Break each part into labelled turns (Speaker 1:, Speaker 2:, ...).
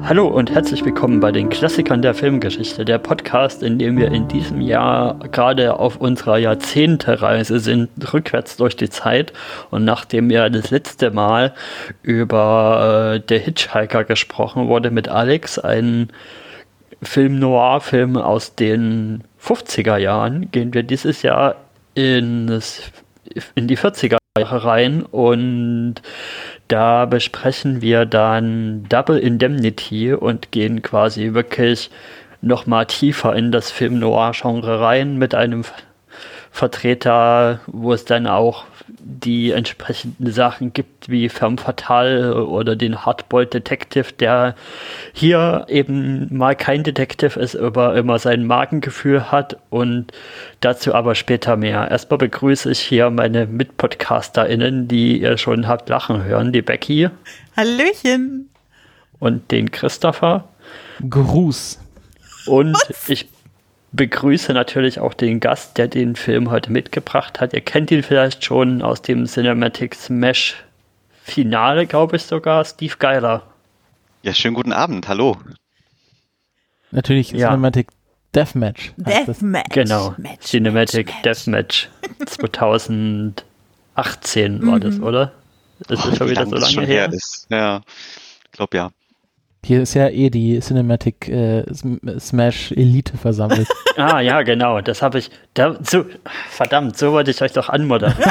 Speaker 1: Hallo und herzlich willkommen bei den Klassikern der Filmgeschichte, der Podcast, in dem wir in diesem Jahr gerade auf unserer Jahrzehntereise sind, rückwärts durch die Zeit. Und nachdem ja das letzte Mal über Der Hitchhiker gesprochen wurde mit Alex, ein Film-Noir-Film aus den 50er Jahren, gehen wir dieses Jahr in die 40er Jahre rein und da besprechen wir dann Double Indemnity und gehen quasi wirklich nochmal tiefer in das Film-Noir-Genre rein mit einem Vertreter, wo es dann auch die entsprechenden Sachen gibt, wie Femme Fatale oder den Hardboiled Detective, der hier eben mal kein Detective ist, aber immer sein Magengefühl hat, und dazu aber später mehr. Erstmal begrüße ich hier meine MitpodcasterInnen, die ihr schon habt lachen hören, die Becky.
Speaker 2: Hallöchen.
Speaker 1: Und den Christopher.
Speaker 3: Gruß.
Speaker 1: Und ich begrüße natürlich auch den Gast, der den Film heute mitgebracht hat. Ihr kennt ihn vielleicht schon aus dem Cinematic Smash Finale, glaube ich sogar, Steve Geiler.
Speaker 4: Ja, schönen guten Abend, hallo.
Speaker 3: Natürlich Cinematic Deathmatch.
Speaker 2: Deathmatch.
Speaker 1: Genau, Cinematic Deathmatch 2018 war das, oder? Das ist schon wieder so lange her.
Speaker 4: Ja, ich glaube ja.
Speaker 3: Hier ist ja die Cinematic Smash Elite versammelt.
Speaker 1: Ah, ja, genau. Das habe ich. Verdammt, so wollte ich euch doch anmoderieren.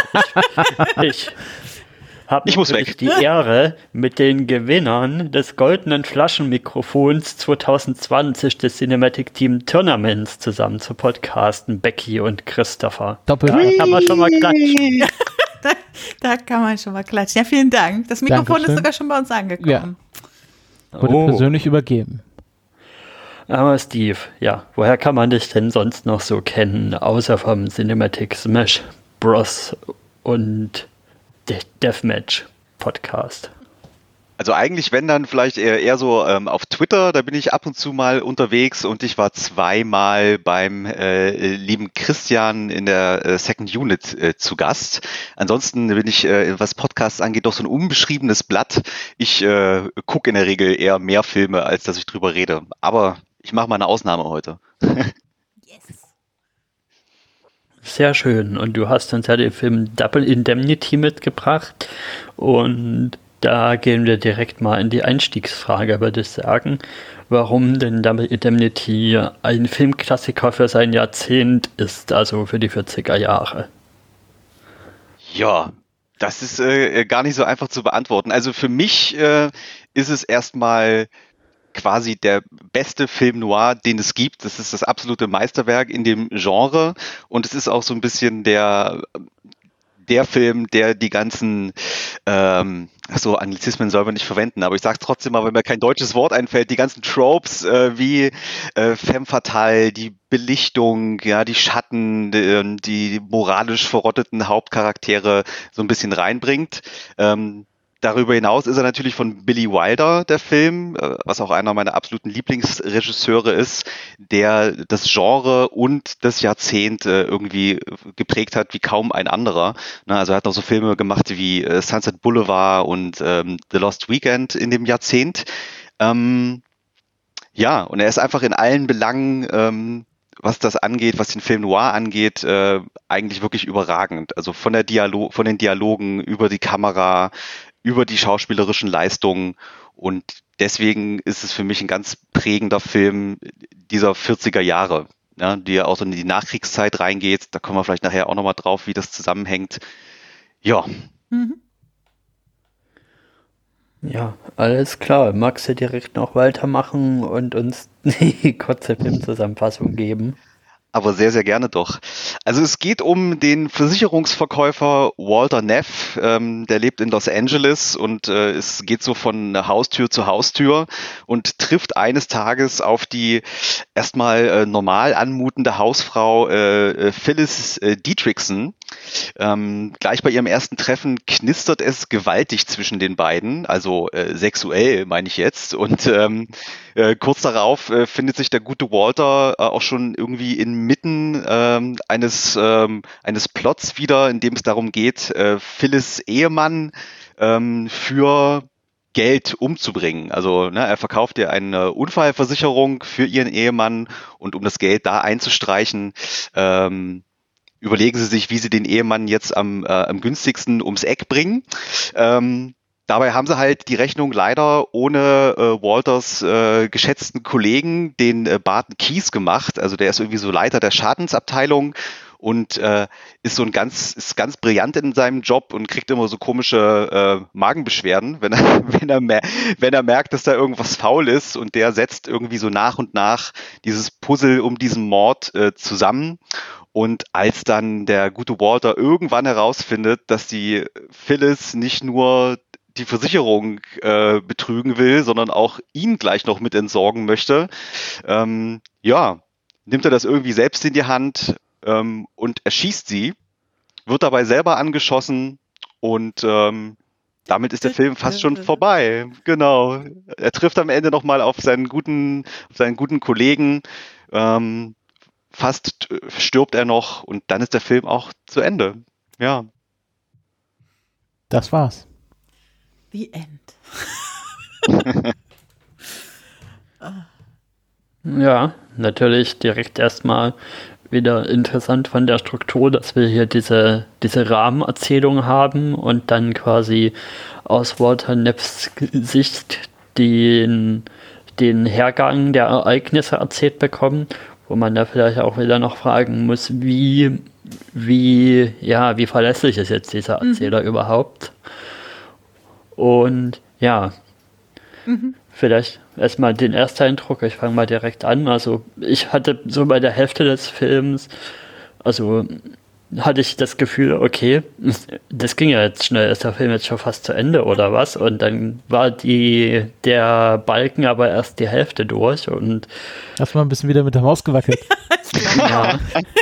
Speaker 1: Ich habe die Ehre, mit den Gewinnern des goldenen Flaschenmikrofons 2020 des Cinematic Team Tournaments zusammen zu podcasten, Becky und Christopher.
Speaker 3: Doppelt.
Speaker 1: Da kann man schon mal klatschen.
Speaker 2: Da kann man schon mal klatschen. Ja, vielen Dank. Das Mikrofon ist sogar schon bei uns angekommen.
Speaker 3: Ja. Wurde persönlich übergeben.
Speaker 1: Aber Steve, ja, woher kann man dich denn sonst noch so kennen, außer vom Cinematic Smash Bros. Und Deathmatch Podcast?
Speaker 4: Also eigentlich, wenn dann vielleicht eher so auf Twitter, da bin ich ab und zu mal unterwegs und ich war zweimal beim lieben Christian in der Second Unit zu Gast. Ansonsten bin ich, was Podcasts angeht, doch so ein unbeschriebenes Blatt. Ich gucke in der Regel eher mehr Filme, als dass ich drüber rede. Aber ich mache mal eine Ausnahme heute.
Speaker 2: Yes.
Speaker 1: Sehr schön. Und du hast uns ja den Film Double Indemnity mitgebracht und da gehen wir direkt mal in die Einstiegsfrage, würde ich sagen. Warum denn Double Indemnity ein Filmklassiker für sein Jahrzehnt ist, also für die 40er Jahre?
Speaker 4: Ja, das ist gar nicht so einfach zu beantworten. Also für mich ist es erstmal quasi der beste Film noir, den es gibt. Das ist das absolute Meisterwerk in dem Genre und es ist auch so ein bisschen der Film, der die ganzen Anglizismen soll man nicht verwenden, aber ich sage es trotzdem mal, wenn mir kein deutsches Wort einfällt, die ganzen Tropes wie Femme Fatale, die Belichtung, ja, die Schatten, die moralisch verrotteten Hauptcharaktere so ein bisschen reinbringt. Darüber hinaus ist er natürlich von Billy Wilder, der Film, was auch einer meiner absoluten Lieblingsregisseure ist, der das Genre und das Jahrzehnt irgendwie geprägt hat wie kaum ein anderer. Also er hat noch so Filme gemacht wie Sunset Boulevard und The Lost Weekend in dem Jahrzehnt. Und er ist einfach in allen Belangen, was das angeht, was den Film Noir angeht, eigentlich wirklich überragend. Also von den Dialogen über die Kamera, über die schauspielerischen Leistungen, und deswegen ist es für mich ein ganz prägender Film dieser 40er Jahre, ja, die ja auch so in die Nachkriegszeit reingeht. Da kommen wir vielleicht nachher auch nochmal drauf, wie das zusammenhängt. Ja.
Speaker 2: Mhm.
Speaker 1: Ja, alles klar. Magst du direkt noch weitermachen und uns die kurze Filmzusammenfassung geben?
Speaker 4: Aber sehr, sehr gerne doch. Also es geht um den Versicherungsverkäufer Walter Neff, der lebt in Los Angeles und es geht so von Haustür zu Haustür und trifft eines Tages auf die erstmal normal anmutende Hausfrau Phyllis Dietrichson. Gleich bei ihrem ersten Treffen knistert es gewaltig zwischen den beiden, also sexuell meine ich jetzt, und kurz darauf findet sich der gute Walter auch schon irgendwie inmitten eines Plots wieder, in dem es darum geht, Phyllis Ehemann für Geld umzubringen. Also er verkauft ihr eine Unfallversicherung für ihren Ehemann und um das Geld da einzustreichen, überlegen sie sich, wie sie den Ehemann jetzt am günstigsten ums Eck bringen. Dabei haben sie halt die Rechnung leider ohne Walters geschätzten Kollegen, den Barton Keyes, gemacht. Also der ist irgendwie so Leiter der Schadensabteilung und ist ist ganz brillant in seinem Job und kriegt immer so komische Magenbeschwerden, wenn er merkt, dass da irgendwas faul ist, und der setzt irgendwie so nach und nach dieses Puzzle um diesen Mord zusammen. Und als dann der gute Walter irgendwann herausfindet, dass die Phyllis nicht nur die Versicherung betrügen will, sondern auch ihn gleich noch mit entsorgen möchte, nimmt er das irgendwie selbst in die Hand und erschießt sie, wird dabei selber angeschossen und damit ist der Film fast schon vorbei. Genau. Er trifft am Ende nochmal auf seinen guten Kollegen, fast stirbt er noch und dann ist der Film auch zu Ende. Ja.
Speaker 3: Das war's.
Speaker 2: The End.
Speaker 1: Ja, natürlich direkt erstmal wieder interessant von der Struktur, dass wir hier diese Rahmenerzählung haben und dann quasi aus Walter Neffs Sicht den Hergang der Ereignisse erzählt bekommen, wo man da vielleicht auch wieder noch fragen muss, wie verlässlich ist jetzt dieser Erzähler überhaupt? Und vielleicht erstmal den Ersteindruck, ich fange mal direkt an. Also ich hatte so bei der Hälfte des Films, hatte ich das Gefühl, okay, das ging ja jetzt schnell, ist der Film jetzt schon fast zu Ende oder was? Und dann war der Balken aber erst die Hälfte durch und
Speaker 3: hast mal ein bisschen wieder mit der Maus gewackelt.
Speaker 1: Ja.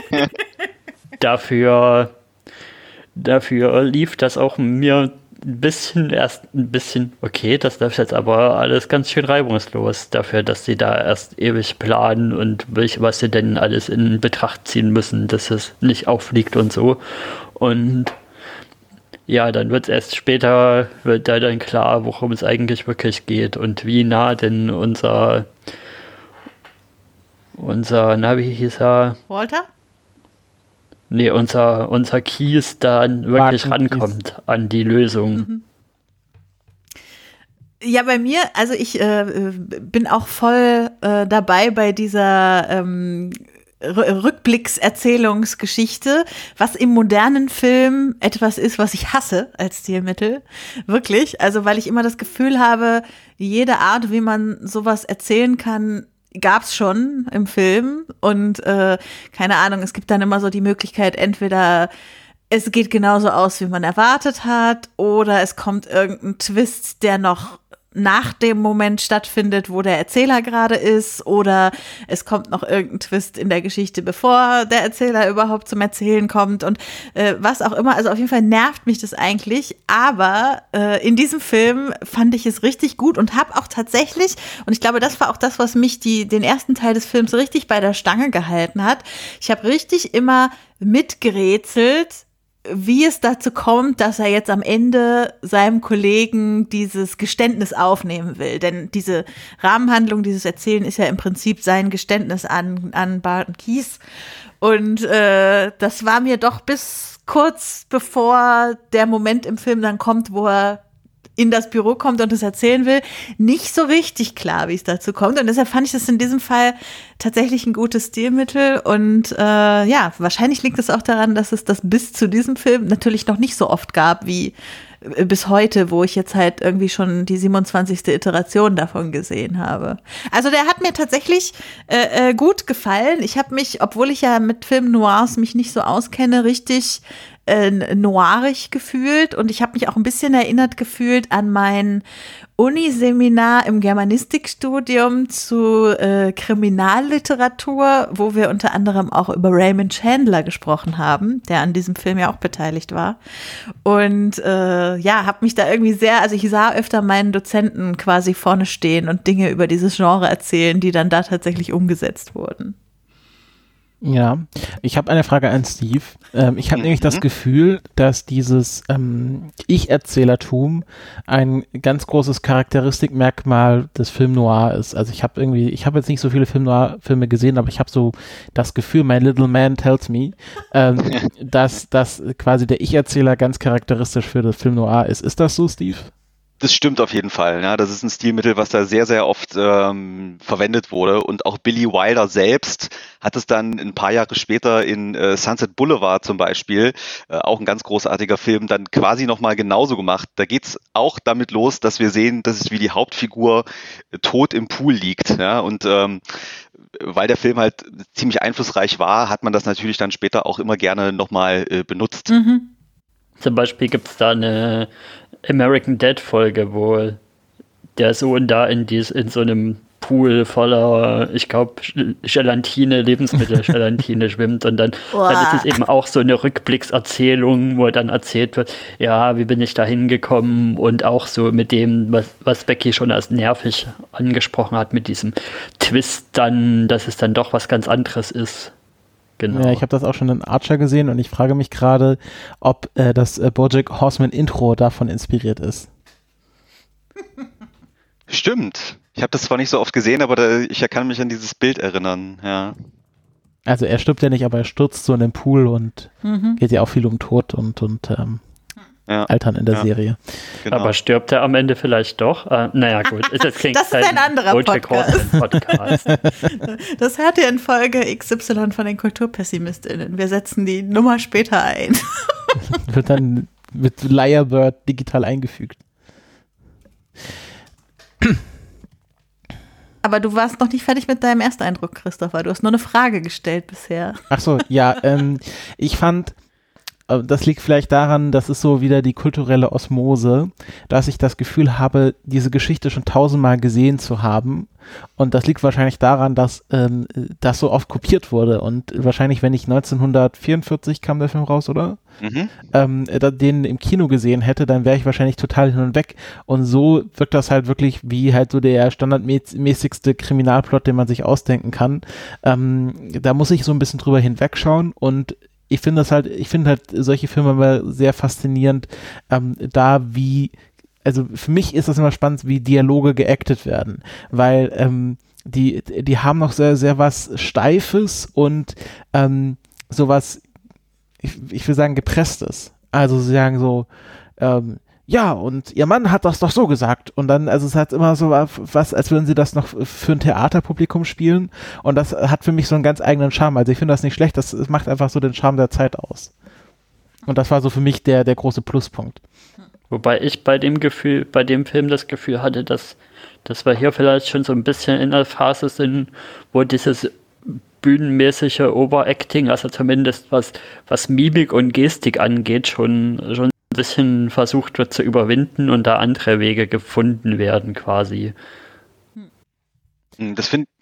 Speaker 1: Dafür lief das auch mir ein bisschen, okay, das läuft jetzt aber alles ganz schön reibungslos dafür, dass sie da erst ewig planen und was sie denn alles in Betracht ziehen müssen, dass es nicht auffliegt und so. Und ja, dann wird erst später, wird da dann klar, worum es eigentlich wirklich geht und wie nah denn unser wie hieß er?
Speaker 2: Walter?
Speaker 1: Nee, unser Keyes dann wirklich rankommt an die Lösung.
Speaker 2: Mhm. Ja, bei mir, also ich bin auch voll dabei bei dieser Rückblickserzählungsgeschichte, was im modernen Film etwas ist, was ich hasse als Stilmittel. Wirklich. Also, weil ich immer das Gefühl habe, jede Art, wie man sowas erzählen kann, gab's schon im Film und keine Ahnung, es gibt dann immer so die Möglichkeit, entweder es geht genauso aus, wie man erwartet hat, oder es kommt irgendein Twist, der noch nach dem Moment stattfindet, wo der Erzähler gerade ist, oder es kommt noch irgendein Twist in der Geschichte, bevor der Erzähler überhaupt zum Erzählen kommt und was auch immer. Also auf jeden Fall nervt mich das eigentlich, aber in diesem Film fand ich es richtig gut und habe auch tatsächlich, und ich glaube, das war auch das, was mich den ersten Teil des Films richtig bei der Stange gehalten hat, ich habe richtig immer mitgerätselt, wie es dazu kommt, dass er jetzt am Ende seinem Kollegen dieses Geständnis aufnehmen will. Denn diese Rahmenhandlung, dieses Erzählen ist ja im Prinzip sein Geständnis an Barton Keyes. Und das war mir doch bis kurz bevor der Moment im Film dann kommt, wo er in das Büro kommt und es erzählen will, nicht so richtig klar, wie es dazu kommt. Und deshalb fand ich das in diesem Fall tatsächlich ein gutes Stilmittel. Und wahrscheinlich liegt es auch daran, dass es das bis zu diesem Film natürlich noch nicht so oft gab wie bis heute, wo ich jetzt halt irgendwie schon die 27. Iteration davon gesehen habe. Also der hat mir tatsächlich gut gefallen. Ich habe mich, obwohl ich ja mit Film Noirs mich nicht so auskenne, richtig noirig gefühlt, und ich habe mich auch ein bisschen erinnert gefühlt an mein Uniseminar im Germanistikstudium zu Kriminalliteratur, wo wir unter anderem auch über Raymond Chandler gesprochen haben, der an diesem Film ja auch beteiligt war. Und habe mich da irgendwie also ich sah öfter meinen Dozenten quasi vorne stehen und Dinge über dieses Genre erzählen, die dann da tatsächlich umgesetzt wurden.
Speaker 3: Ja, ich habe eine Frage an Steve. Ich habe nämlich das Gefühl, dass dieses Ich-Erzählertum ein ganz großes Charakteristikmerkmal des Film Noir ist. Also ich habe jetzt nicht so viele Film Noir-Filme gesehen, aber ich habe so das Gefühl, my little man tells me, dass quasi der Ich-Erzähler ganz charakteristisch für das Film Noir ist. Ist das so, Steve?
Speaker 4: Das stimmt auf jeden Fall. Ja, das ist ein Stilmittel, was da sehr, sehr oft verwendet wurde. Und auch Billy Wilder selbst hat es dann ein paar Jahre später in Sunset Boulevard zum Beispiel, auch ein ganz großartiger Film, dann quasi nochmal genauso gemacht. Da geht's auch damit los, dass wir sehen, dass es wie die Hauptfigur tot im Pool liegt. Ja, und weil der Film halt ziemlich einflussreich war, hat man das natürlich dann später auch immer gerne nochmal benutzt.
Speaker 2: Mhm.
Speaker 1: Zum Beispiel gibt es da eine American Dad Folge, wo der Sohn da in so einem Pool voller, ich glaube, Lebensmittel-Gelatine schwimmt und dann ist es eben auch so eine Rückblickserzählung, wo dann erzählt wird, ja, wie bin ich da hingekommen und auch so mit dem, was Becky schon als nervig angesprochen hat, mit diesem Twist dann, dass es dann doch was ganz anderes ist. Genau.
Speaker 3: Ja, ich habe das auch schon in Archer gesehen und ich frage mich gerade, ob das BoJack Horseman Intro davon inspiriert ist.
Speaker 4: Stimmt. Ich habe das zwar nicht so oft gesehen, aber ich kann mich an dieses Bild erinnern. Ja.
Speaker 3: Also er stirbt ja nicht, aber er stürzt so in den Pool und geht ja auch viel um Tod und Altern in der Serie.
Speaker 1: Genau. Aber stirbt er am Ende vielleicht doch? Naja, gut.
Speaker 2: Das ist ein anderer Podcast. Das hört ihr in Folge XY von den KulturpessimistInnen. Wir setzen die Nummer später ein.
Speaker 3: Wird dann mit Lyrebird digital eingefügt.
Speaker 2: Aber du warst noch nicht fertig mit deinem Ersteindruck, Christopher. Du hast nur eine Frage gestellt bisher.
Speaker 3: Ach so, ja. Ich fand, das liegt vielleicht daran, das ist so wieder die kulturelle Osmose, dass ich das Gefühl habe, diese Geschichte schon 1000-mal gesehen zu haben. Und das liegt wahrscheinlich daran, dass das so oft kopiert wurde. Und wahrscheinlich, wenn ich 1944 kam der Film raus, oder? Den im Kino gesehen hätte, dann wäre ich wahrscheinlich total hin und weg. Und so wirkt das halt wirklich wie halt so der standardmäßigste Kriminalplot, den man sich ausdenken kann. Da muss ich so ein bisschen drüber hinwegschauen und ich finde halt solche Filme immer sehr faszinierend, also für mich ist das immer spannend, wie Dialoge geactet werden, weil die haben noch sehr, sehr was Steifes und sowas, ich will sagen, Gepresstes. Also sie sagen so, ja, und ihr Mann hat das doch so gesagt. Und dann, also es hat immer so was, als würden sie das noch für ein Theaterpublikum spielen. Und das hat für mich so einen ganz eigenen Charme. Also ich finde das nicht schlecht, das macht einfach so den Charme der Zeit aus. Und das war so für mich der große Pluspunkt.
Speaker 1: Wobei ich bei dem Film das Gefühl hatte, dass wir hier vielleicht schon so ein bisschen in der Phase sind, wo dieses bühnenmäßige Overacting, also zumindest was Mimik und Gestik angeht, schon ein bisschen versucht wird zu überwinden und da andere Wege gefunden werden quasi.
Speaker 4: Das finde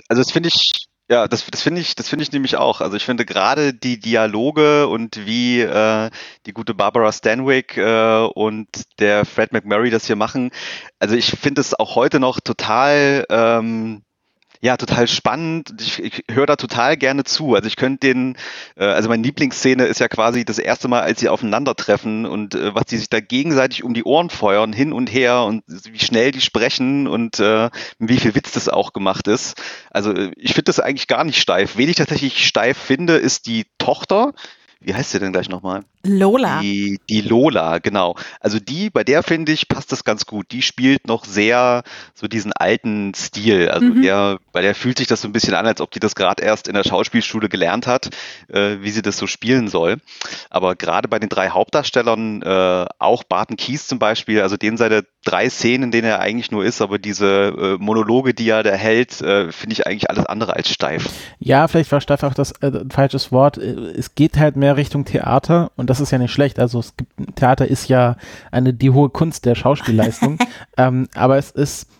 Speaker 4: ich nämlich auch. Also ich finde gerade die Dialoge und wie die gute Barbara Stanwyck und der Fred McMurray das hier machen, also ich finde es auch heute noch total total spannend. Ich höre da total gerne zu. Also ich könnte also meine Lieblingsszene ist ja quasi das erste Mal, als sie aufeinandertreffen und was die sich da gegenseitig um die Ohren feuern, hin und her und wie schnell die sprechen und wie viel Witz das auch gemacht ist. Also ich finde das eigentlich gar nicht steif. Wen ich tatsächlich steif finde, ist die Tochter. Wie heißt sie denn gleich nochmal?
Speaker 2: Lola.
Speaker 4: Die Lola, genau. Also bei der finde ich, passt das ganz gut. Die spielt noch sehr so diesen alten Stil. Also bei der fühlt sich das so ein bisschen an, als ob die das gerade erst in der Schauspielschule gelernt hat, wie sie das so spielen soll. Aber gerade bei den 3 Hauptdarstellern, auch Barton Keyes zum Beispiel, also den seine 3 Szenen, in denen er eigentlich nur ist, aber diese Monologe, die er da hält, finde ich eigentlich alles andere als steif.
Speaker 3: Ja, vielleicht war steif auch das ein falsches Wort. Es geht halt mehr Richtung Theater und das ist ja nicht schlecht. Also Theater ist ja die hohe Kunst der Schauspielleistung. Aber es ist,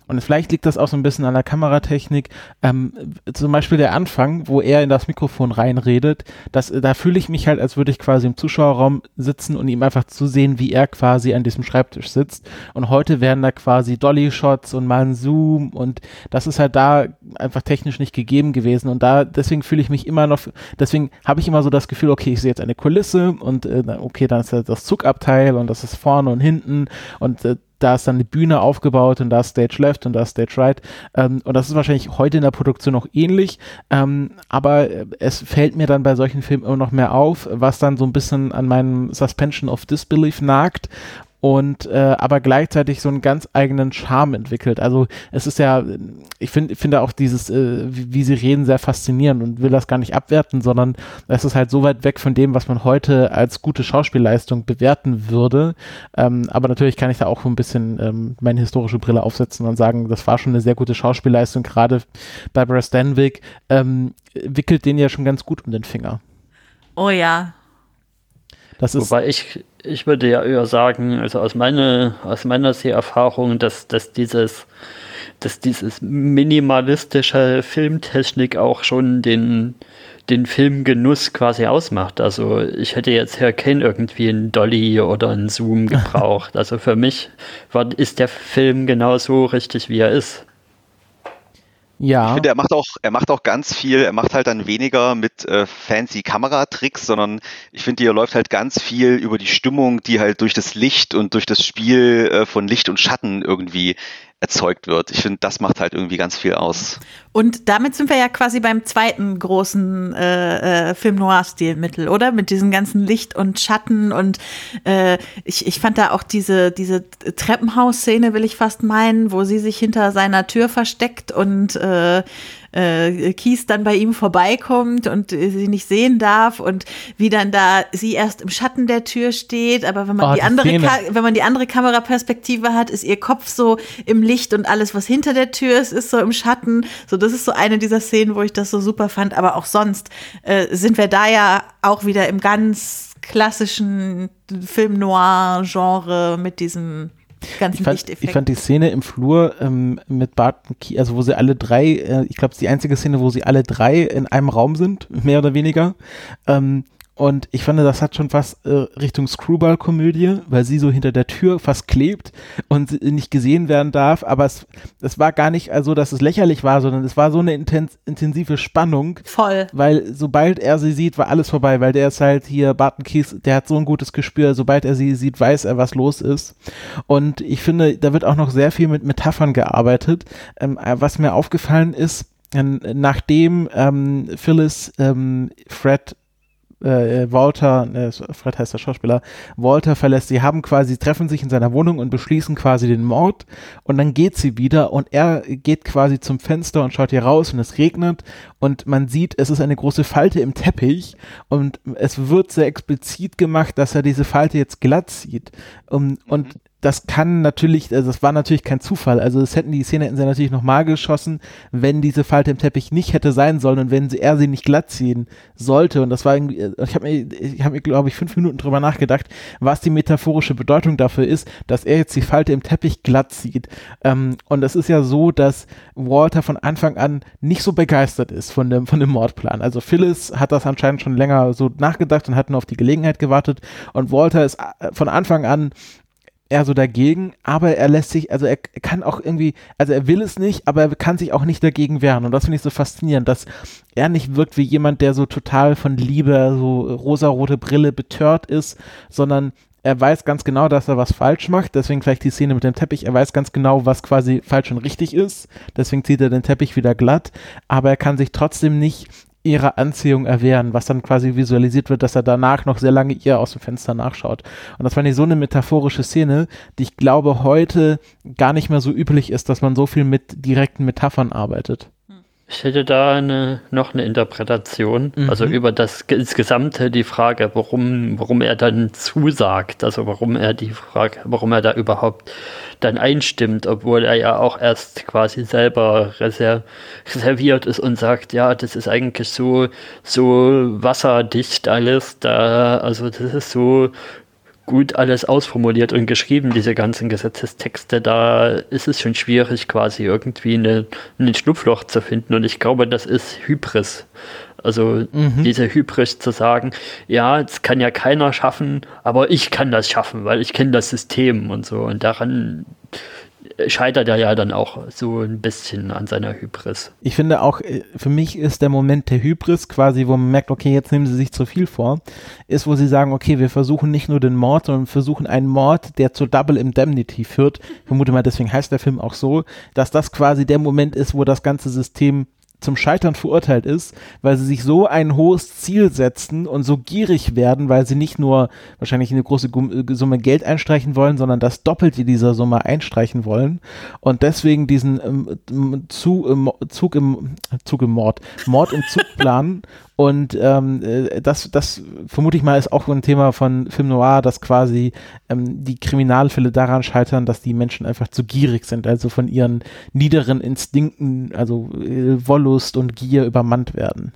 Speaker 3: Und vielleicht liegt das auch so ein bisschen an der Kameratechnik. Zum Beispiel der Anfang, wo er in das Mikrofon reinredet, da fühle ich mich halt, als würde ich quasi im Zuschauerraum sitzen und ihm einfach zusehen, wie er quasi an diesem Schreibtisch sitzt. Und heute werden da quasi Dolly-Shots und mal ein Zoom und das ist halt da einfach technisch nicht gegeben gewesen. Und deswegen fühle ich mich immer noch, deswegen habe ich immer so das Gefühl, okay, ich sehe jetzt eine Kulisse und okay, dann ist das Zugabteil und das ist vorne und hinten und da ist dann die Bühne aufgebaut und da ist Stage Left und da ist Stage Right und das ist wahrscheinlich heute in der Produktion noch ähnlich, aber es fällt mir dann bei solchen Filmen immer noch mehr auf, was dann so ein bisschen an meinem Suspension of Disbelief nagt und aber gleichzeitig so einen ganz eigenen Charme entwickelt. Also es ist ja, ich finde auch dieses, wie sie reden, sehr faszinierend und will das gar nicht abwerten, sondern es ist halt so weit weg von dem, was man heute als gute Schauspielleistung bewerten würde. Aber natürlich kann ich da auch so ein bisschen meine historische Brille aufsetzen und sagen, das war schon eine sehr gute Schauspielleistung. Gerade Barbara Stanwyck wickelt den ja schon ganz gut um den Finger.
Speaker 2: Oh ja.
Speaker 3: Das ist
Speaker 1: Wobei ich würde ja eher sagen, also aus meiner Seherfahrung, dass dieses minimalistische Filmtechnik auch schon den Filmgenuss quasi ausmacht. Also ich hätte jetzt hier kein irgendwie einen Dolly oder einen Zoom gebraucht. Also für mich ist der Film genauso richtig, wie er ist.
Speaker 3: ja.
Speaker 4: Ich finde, er macht auch ganz viel, er macht halt dann weniger mit fancy Kameratricks, sondern ich finde, hier läuft halt ganz viel über die Stimmung, die halt durch das Licht und durch das Spiel von Licht und Schatten irgendwie erzeugt wird. Ich finde, das macht halt irgendwie ganz viel aus.
Speaker 2: Und damit sind wir ja quasi beim zweiten großen Film-Noir-Stilmittel, oder? Mit diesem ganzen Licht und Schatten und ich fand da auch diese Treppenhaus-Szene, will ich fast meinen, wo sie sich hinter seiner Tür versteckt und Keith dann bei ihm vorbeikommt und sie nicht sehen darf und wie dann da sie erst im Schatten der Tür steht, aber wenn man wenn man die andere Kameraperspektive hat, ist ihr Kopf so im Licht und alles, was hinter der Tür ist so im Schatten. So, das ist so eine dieser Szenen, wo ich das so super fand, aber auch sonst sind wir da ja auch wieder im ganz klassischen Film-Noir-Genre mit diesem ganzen Lichteffekt.
Speaker 3: Ich fand die Szene im Flur mit Barton Keith, also wo sie alle drei, ich glaube, es ist die einzige Szene, wo sie alle drei in einem Raum sind, mehr oder weniger. Und ich fand, das hat schon fast Richtung Screwball-Komödie, weil sie so hinter der Tür fast klebt und nicht gesehen werden darf. Aber es war gar nicht so, dass es lächerlich war, sondern es war so eine intensive Spannung.
Speaker 2: Voll.
Speaker 3: Weil sobald er sie sieht, war alles vorbei, weil der ist halt hier, Barton Keith, der hat so ein gutes Gespür. Sobald er sie sieht, weiß er, was los ist. Und ich finde, da wird auch noch sehr viel mit Metaphern gearbeitet. Was mir aufgefallen ist, nachdem Phyllis Fred Walter, Fred heißt der Schauspieler, Walter verlässt, sie treffen sich in seiner Wohnung und beschließen quasi den Mord und dann geht sie wieder und er geht quasi zum Fenster und schaut hier raus und es regnet und man sieht, es ist eine große Falte im Teppich und es wird sehr explizit gemacht, dass er diese Falte jetzt glatt sieht und das kann natürlich, also das war natürlich kein Zufall, also die Szene hätten sie natürlich nochmal geschossen, wenn diese Falte im Teppich nicht hätte sein sollen und wenn er sie nicht glatt ziehen sollte und das war irgendwie, ich habe mir glaube ich 5 Minuten drüber nachgedacht, was die metaphorische Bedeutung dafür ist, dass er jetzt die Falte im Teppich glatt zieht und es ist ja so, dass Walter von Anfang an nicht so begeistert ist von dem Mordplan, also Phyllis hat das anscheinend schon länger so nachgedacht und hat nur auf die Gelegenheit gewartet und Walter ist von Anfang an eher so dagegen, aber er lässt sich, also er kann auch irgendwie, also er will es nicht, aber er kann sich auch nicht dagegen wehren und das finde ich so faszinierend, dass er nicht wirkt wie jemand, der so total von Liebe, so rosarote Brille betört ist, sondern er weiß ganz genau, dass er was falsch macht, deswegen vielleicht die Szene mit dem Teppich, er weiß ganz genau, was quasi falsch und richtig ist, deswegen zieht er den Teppich wieder glatt, aber er kann sich trotzdem nicht ihrer Anziehung erwehren, was dann quasi visualisiert wird, dass er danach noch sehr lange ihr aus dem Fenster nachschaut. Und das fand ich so eine metaphorische Szene, die ich glaube heute gar nicht mehr so üblich ist, dass man so viel mit direkten Metaphern arbeitet.
Speaker 1: Ich hätte da noch eine Interpretation, also über das Gesamte die Frage, warum er dann zusagt, also warum er da überhaupt dann einstimmt, obwohl er ja auch erst quasi selber reserviert ist und sagt, ja, das ist eigentlich so wasserdicht alles, also das ist so gut alles ausformuliert und geschrieben, diese ganzen Gesetzestexte. Da ist es schon schwierig, quasi irgendwie ein Schlupfloch zu finden. Und ich glaube, das ist Hybris. Also diese Hybris zu sagen, ja, es kann ja keiner schaffen, aber ich kann das schaffen, weil ich kenne das System und so. Und daran scheitert er ja dann auch so ein bisschen an seiner Hybris.
Speaker 3: Ich finde auch, für mich ist der Moment der Hybris quasi, wo man merkt, okay, jetzt nehmen sie sich zu viel vor, ist, wo sie sagen, okay, wir versuchen nicht nur den Mord, sondern versuchen einen Mord, der zur Double Indemnity führt. Ich vermute mal, deswegen heißt der Film auch so, dass das quasi der Moment ist, wo das ganze System zum Scheitern verurteilt ist, weil sie sich so ein hohes Ziel setzen und so gierig werden, weil sie nicht nur wahrscheinlich eine große Summe Geld einstreichen wollen, sondern das Doppelte dieser Summe einstreichen wollen und deswegen diesen Mord im Zug planen. Und das vermute ich mal ist auch ein Thema von Film Noir, dass quasi die Kriminalfälle daran scheitern, dass die Menschen einfach zu gierig sind, also von ihren niederen Instinkten, also Wollust und Gier übermannt werden.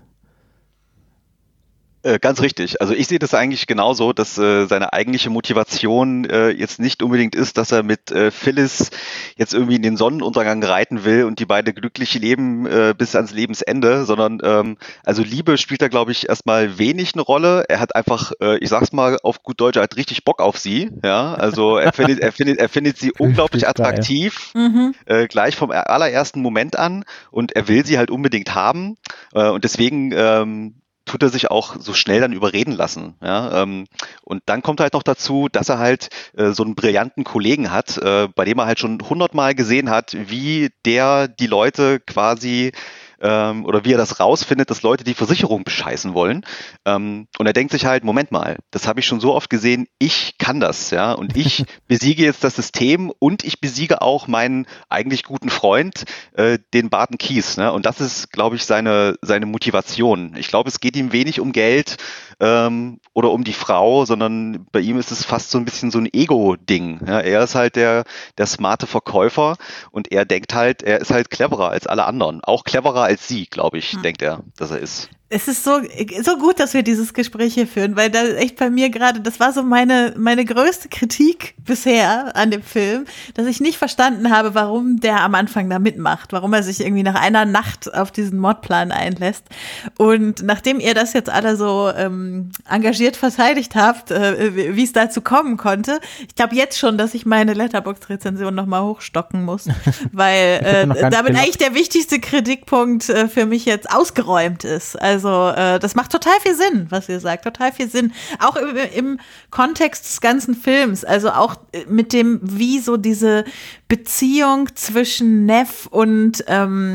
Speaker 4: Ganz richtig. Also ich sehe das eigentlich genauso, dass seine eigentliche Motivation jetzt nicht unbedingt ist, dass er mit Phyllis jetzt irgendwie in den Sonnenuntergang reiten will und die beide glücklich leben bis ans Lebensende, sondern also Liebe spielt da, glaube ich, erstmal wenig eine Rolle. Er hat einfach, ich sag's mal auf gut Deutsch, er hat richtig Bock auf sie. Ja, also er findet sie unglaublich attraktiv, gleich vom allerersten Moment an und er will sie halt unbedingt haben und deswegen tut er sich auch so schnell dann überreden lassen. Ja? Und dann kommt halt noch dazu, dass er halt so einen brillanten Kollegen hat, bei dem er halt schon 100-mal gesehen hat, wie der die Leute quasi oder wie er das rausfindet, dass Leute die Versicherung bescheißen wollen. Und er denkt sich halt, Moment mal, das habe ich schon so oft gesehen, ich kann das, ja, und ich besiege jetzt das System und ich besiege auch meinen eigentlich guten Freund, den Barton Keyes, ne? Und das ist, glaube ich, seine Motivation. Ich glaube, es geht ihm wenig um Geld oder um die Frau, sondern bei ihm ist es fast so ein bisschen so ein Ego-Ding. Ja? Er ist halt der smarte Verkäufer und er denkt halt, er ist halt cleverer als alle anderen. Auch cleverer als sie, glaube ich, denkt er, dass er ist.
Speaker 2: Es ist so gut, dass wir dieses Gespräch hier führen, weil da echt bei mir gerade, das war so meine größte Kritik bisher an dem Film, dass ich nicht verstanden habe, warum der am Anfang da mitmacht, warum er sich irgendwie nach einer Nacht auf diesen Mordplan einlässt. Und nachdem ihr das jetzt alle so engagiert verteidigt habt, wie es dazu kommen konnte, ich glaube jetzt schon, dass ich meine Letterboxd-Rezension nochmal hochstocken muss, weil damit eigentlich der wichtigste Kritikpunkt für mich jetzt ausgeräumt ist. Also das macht total viel Sinn, was ihr sagt, total viel Sinn. Auch im Kontext des ganzen Films, also auch mit dem, wie so diese Beziehung zwischen Neff und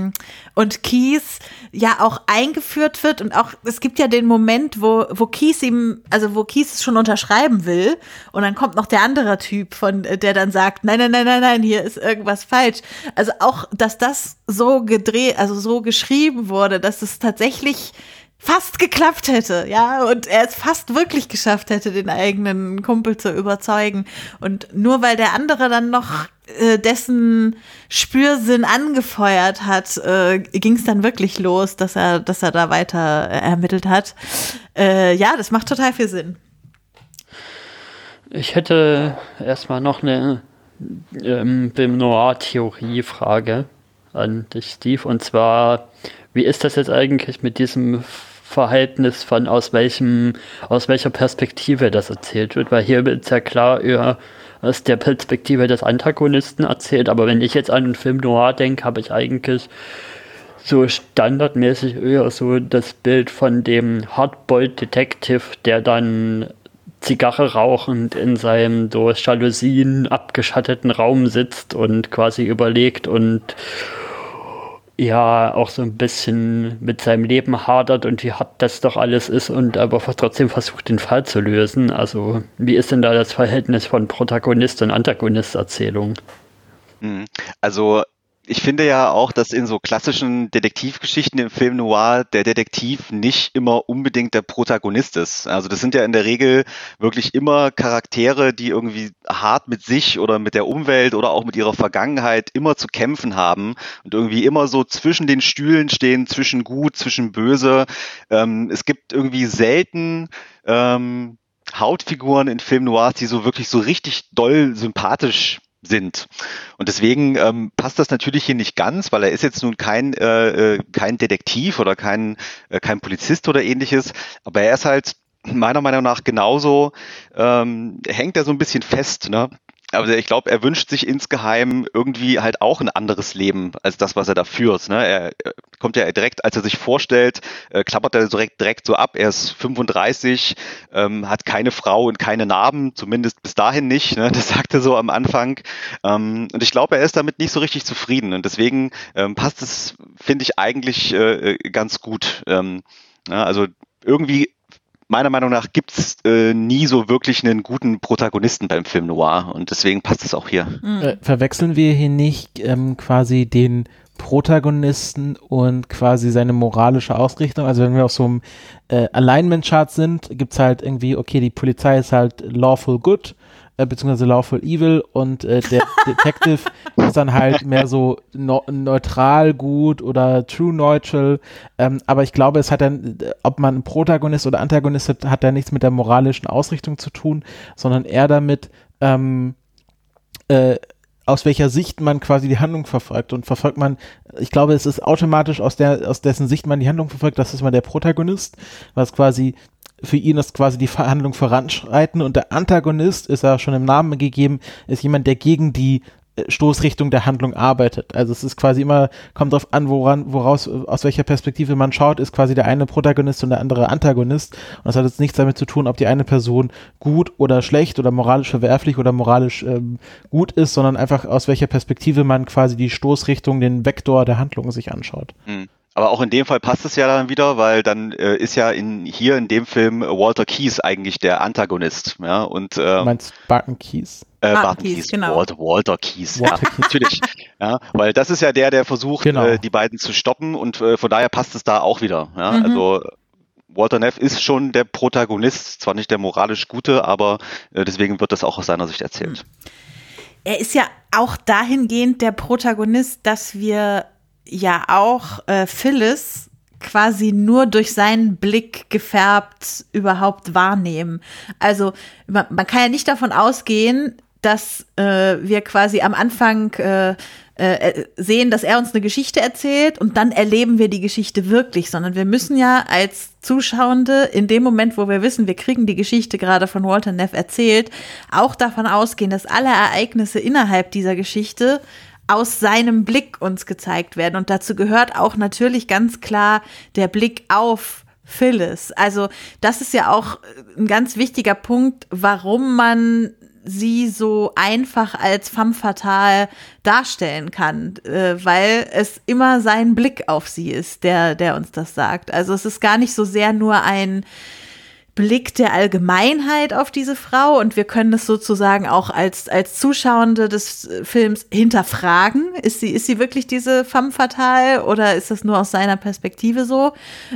Speaker 2: Keyes ja auch eingeführt wird und auch, es gibt ja den Moment, wo Keyes es schon unterschreiben will und dann kommt noch der andere Typ, der dann sagt, nein, hier ist irgendwas falsch. Also auch, dass das so so geschrieben wurde, dass es tatsächlich fast geklappt hätte, ja, und er es fast wirklich geschafft hätte, den eigenen Kumpel zu überzeugen. Und nur weil der andere dann noch dessen Spürsinn angefeuert hat, ging es dann wirklich los, dass er da weiter ermittelt hat. Ja, das macht total viel Sinn.
Speaker 1: Ich hätte erstmal noch eine Film Noir-Theorie-Frage an dich, Steve, und zwar, wie ist das jetzt eigentlich mit diesem Verhältnis von aus welcher Perspektive das erzählt wird, weil hier wird es ja klar aus der Perspektive des Antagonisten erzählt, aber wenn ich jetzt an einen Film Noir denke, habe ich eigentlich so standardmäßig eher so das Bild von dem Hardboiled Detective, der dann Zigarre rauchend in seinem durch Jalousien abgeschatteten Raum sitzt und quasi überlegt und ja auch so ein bisschen mit seinem Leben hadert und wie hart das doch alles ist und aber trotzdem versucht, den Fall zu lösen. Also wie ist denn da das Verhältnis von Protagonist und Antagonist-Erzählung?
Speaker 4: Also ich finde ja auch, dass in so klassischen Detektivgeschichten im Film Noir der Detektiv nicht immer unbedingt der Protagonist ist. Also das sind ja in der Regel wirklich immer Charaktere, die irgendwie hart mit sich oder mit der Umwelt oder auch mit ihrer Vergangenheit immer zu kämpfen haben und irgendwie immer so zwischen den Stühlen stehen, zwischen gut, zwischen böse. Es gibt irgendwie selten Hauptfiguren in Film Noirs, die so wirklich so richtig doll sympathisch sind. Und deswegen passt das natürlich hier nicht ganz, weil er ist jetzt nun kein Detektiv oder kein Polizist oder ähnliches, aber er ist halt meiner Meinung nach genauso, hängt er so ein bisschen fest, ne? Aber ich glaube, er wünscht sich insgeheim irgendwie halt auch ein anderes Leben als das, was er da führt. Ne? Er kommt ja direkt, als er sich vorstellt, klappert er direkt so ab. Er ist 35, hat keine Frau und keine Narben, zumindest bis dahin nicht. Ne? Das sagt er so am Anfang. Und ich glaube, er ist damit nicht so richtig zufrieden. Und deswegen passt es, finde ich, eigentlich ganz gut. Also irgendwie meiner Meinung nach gibt es nie so wirklich einen guten Protagonisten beim Film Noir und deswegen passt es auch hier.
Speaker 3: Verwechseln wir hier nicht quasi den Protagonisten und quasi seine moralische Ausrichtung? Also wenn wir auf so einem Alignment-Chart sind, gibt es halt irgendwie, okay, die Polizei ist halt lawful good, beziehungsweise lawful evil und der Detective ist dann halt mehr so neutral gut oder true neutral, aber ich glaube, es hat dann, ob man einen Protagonist oder Antagonist hat da nichts mit der moralischen Ausrichtung zu tun, sondern eher damit, aus welcher Sicht man quasi die Handlung verfolgt und verfolgt man, ich glaube, es ist automatisch aus dessen Sicht man die Handlung verfolgt, das ist mal der Protagonist, was quasi für ihn ist quasi die Verhandlung voranschreiten und der Antagonist, ist ja schon im Namen gegeben, ist jemand, der gegen die Stoßrichtung der Handlung arbeitet. Also es ist quasi immer, kommt drauf an, aus welcher Perspektive man schaut, ist quasi der eine Protagonist und der andere Antagonist. Und das hat jetzt nichts damit zu tun, ob die eine Person gut oder schlecht oder moralisch verwerflich oder moralisch gut ist, sondern einfach aus welcher Perspektive man quasi die Stoßrichtung, den Vektor der Handlung sich anschaut.
Speaker 4: Aber auch in dem Fall passt es ja dann wieder, weil dann ist ja hier in dem Film Walter Keyes eigentlich der Antagonist. Ja? Und,
Speaker 3: du meinst Barton Keyes?
Speaker 4: Barton Keyes, genau. Walter Keyes, ja, natürlich. Ja, weil das ist ja der versucht, genau, die beiden zu stoppen und von daher passt es da auch wieder. Ja? Also Walter Neff ist schon der Protagonist, zwar nicht der moralisch Gute, aber deswegen wird das auch aus seiner Sicht erzählt.
Speaker 2: Er ist ja auch dahingehend der Protagonist, dass wir ja auch Phyllis quasi nur durch seinen Blick gefärbt überhaupt wahrnehmen. Also man kann ja nicht davon ausgehen, dass wir quasi am Anfang sehen, dass er uns eine Geschichte erzählt und dann erleben wir die Geschichte wirklich, sondern wir müssen ja als Zuschauende in dem Moment, wo wir wissen, wir kriegen die Geschichte gerade von Walter Neff erzählt, auch davon ausgehen, dass alle Ereignisse innerhalb dieser Geschichte aus seinem Blick uns gezeigt werden. Und dazu gehört auch natürlich ganz klar der Blick auf Phyllis. Also das ist ja auch ein ganz wichtiger Punkt, warum man sie so einfach als femme fatale darstellen kann, weil es immer sein Blick auf sie ist, der uns das sagt. Also es ist gar nicht so sehr nur ein Blick der Allgemeinheit auf diese Frau und wir können das sozusagen auch als Zuschauende des Films hinterfragen. Ist sie wirklich diese femme fatale oder ist das nur aus seiner Perspektive so?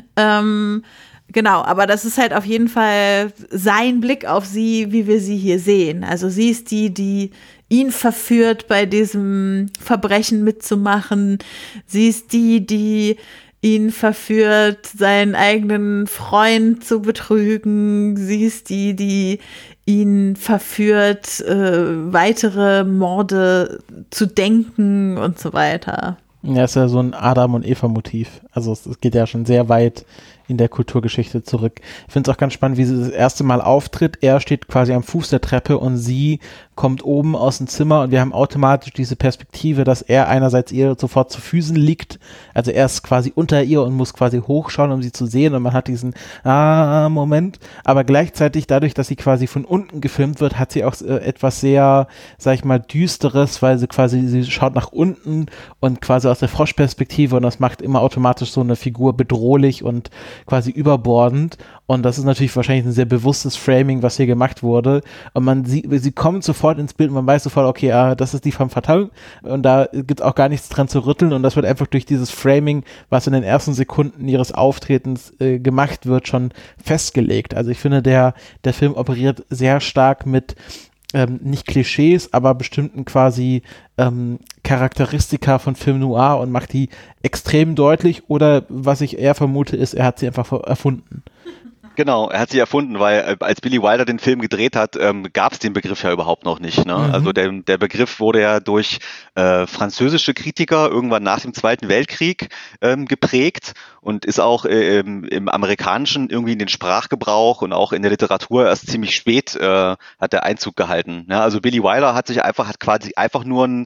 Speaker 2: Genau, aber das ist halt auf jeden Fall sein Blick auf sie, wie wir sie hier sehen. Also sie ist die ihn verführt, bei diesem Verbrechen mitzumachen. Sie ist die ihn verführt, seinen eigenen Freund zu betrügen. Sie ist die ihn verführt, weitere Morde zu denken und so weiter.
Speaker 3: Ja, ist ja so ein Adam- und Eva-Motiv. Also es geht ja schon sehr weit in der Kulturgeschichte zurück. Ich finde es auch ganz spannend, wie sie das erste Mal auftritt. Er steht quasi am Fuß der Treppe und sie kommt oben aus dem Zimmer und wir haben automatisch diese Perspektive, dass er einerseits ihr sofort zu Füßen liegt, also er ist quasi unter ihr und muss quasi hochschauen, um sie zu sehen und man hat diesen Moment, aber gleichzeitig dadurch, dass sie quasi von unten gefilmt wird, hat sie auch etwas sehr, sag ich mal, Düsteres, weil sie schaut nach unten und quasi aus der Froschperspektive und das macht immer automatisch so eine Figur bedrohlich und quasi überbordend und das ist natürlich wahrscheinlich ein sehr bewusstes Framing, was hier gemacht wurde und sie kommt sofort ins Bild und man weiß sofort, okay, das ist die femme fatale und da gibt es auch gar nichts dran zu rütteln und das wird einfach durch dieses Framing, was in den ersten Sekunden ihres Auftretens gemacht wird, schon festgelegt. Also ich finde, der Film operiert sehr stark mit nicht Klischees, aber bestimmten quasi Charakteristika von Film Noir und macht die extrem deutlich oder was ich eher vermute ist, er hat sie einfach erfunden.
Speaker 4: Genau, er hat sie erfunden, weil als Billy Wilder den Film gedreht hat, gab es den Begriff ja überhaupt noch nicht. Ne? Also der Begriff wurde ja durch französische Kritiker irgendwann nach dem Zweiten Weltkrieg geprägt und ist auch im Amerikanischen irgendwie in den Sprachgebrauch und auch in der Literatur erst ziemlich spät hat der Einzug gehalten. Ja? Also Billy Wilder hat quasi einfach nur ein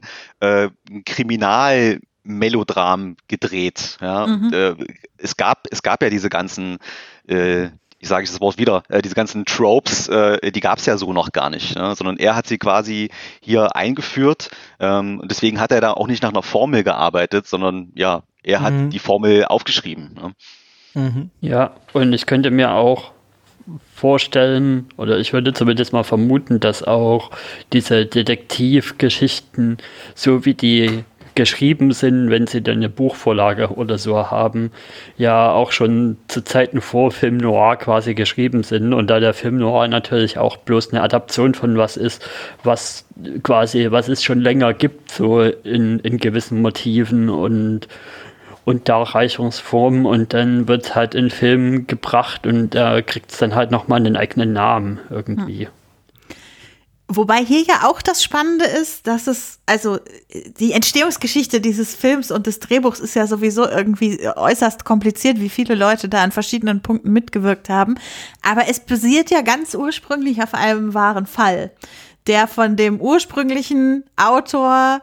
Speaker 4: Kriminalmelodram gedreht. Ja? Es gab ja diese ganzen ich sage das Wort wieder, diese ganzen Tropes, die gab es ja so noch gar nicht, ne? Sondern er hat sie quasi hier eingeführt und deswegen hat er da auch nicht nach einer Formel gearbeitet, sondern ja, er hat die Formel aufgeschrieben. Ne?
Speaker 1: Ja, und ich könnte mir auch vorstellen, oder ich würde zumindest mal vermuten, dass auch diese Detektivgeschichten, so wie die geschrieben sind, wenn sie dann eine Buchvorlage oder so haben, ja auch schon zu Zeiten vor Film Noir quasi geschrieben sind. Und da der Film Noir natürlich auch bloß eine Adaption von was ist, was es schon länger gibt, so in gewissen Motiven und Darreichungsformen, und dann wird halt in Film gebracht und da kriegt es dann halt nochmal einen eigenen Namen irgendwie.
Speaker 2: Wobei hier ja auch das Spannende ist, dass also die Entstehungsgeschichte dieses Films und des Drehbuchs ist ja sowieso irgendwie äußerst kompliziert, wie viele Leute da an verschiedenen Punkten mitgewirkt haben. Aber es basiert ja ganz ursprünglich auf einem wahren Fall, der von dem ursprünglichen Autor,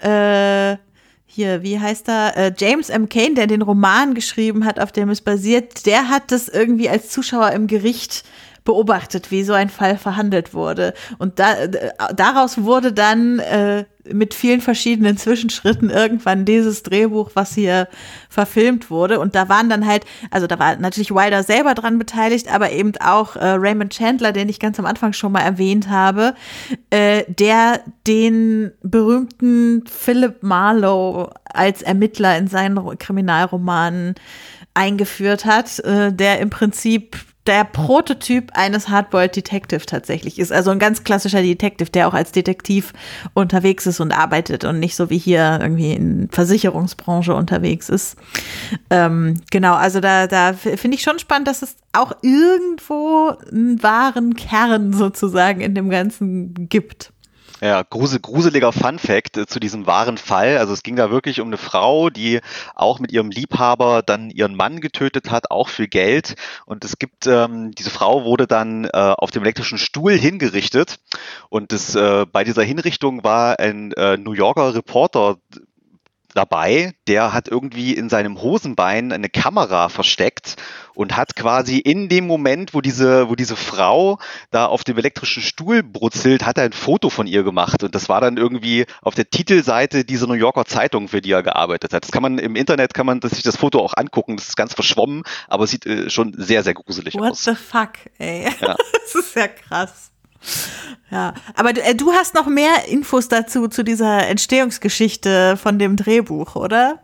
Speaker 2: wie heißt er, James M. Cain, der den Roman geschrieben hat, auf dem es basiert, der hat das irgendwie als Zuschauer im Gericht beobachtet, wie so ein Fall verhandelt wurde. Und daraus wurde dann mit vielen verschiedenen Zwischenschritten irgendwann dieses Drehbuch, was hier verfilmt wurde. Und da waren dann halt, also da war natürlich Wilder selber dran beteiligt, aber eben auch Raymond Chandler, den ich ganz am Anfang schon mal erwähnt habe, der den berühmten Philip Marlowe als Ermittler in seinen Kriminalromanen eingeführt hat, der im Prinzip der Prototyp eines Hardboiled Detective tatsächlich ist. Also ein ganz klassischer Detective, der auch als Detektiv unterwegs ist und arbeitet und nicht so wie hier irgendwie in Versicherungsbranche unterwegs ist. Genau, also da finde ich schon spannend, dass es auch irgendwo einen wahren Kern sozusagen in dem Ganzen gibt.
Speaker 4: Ja, gruseliger Fun-Fact zu diesem wahren Fall. Also es ging da wirklich um eine Frau, die auch mit ihrem Liebhaber dann ihren Mann getötet hat, auch für Geld. Und es gibt, diese Frau wurde dann auf dem elektrischen Stuhl hingerichtet. Und bei dieser Hinrichtung war ein New Yorker Reporter dabei, der hat irgendwie in seinem Hosenbein eine Kamera versteckt und hat quasi in dem Moment, wo diese Frau da auf dem elektrischen Stuhl brutzelt, hat er ein Foto von ihr gemacht, und das war dann irgendwie auf der Titelseite dieser New Yorker Zeitung, für die er gearbeitet hat. Das kann man im Internet, sich das Foto auch angucken, das ist ganz verschwommen, aber es sieht schon sehr, sehr gruselig aus.
Speaker 2: What the fuck, ey. Ja. Das ist ja krass. Ja, aber du hast noch mehr Infos dazu, zu dieser Entstehungsgeschichte von dem Drehbuch, oder?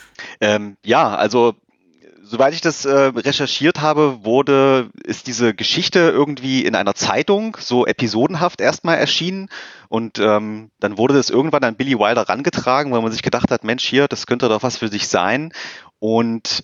Speaker 4: Ja, also soweit ich das recherchiert habe, ist diese Geschichte irgendwie in einer Zeitung so episodenhaft erstmal erschienen, und dann wurde das irgendwann an Billy Wilder rangetragen, weil man sich gedacht hat, Mensch, hier, das könnte doch was für sich sein, und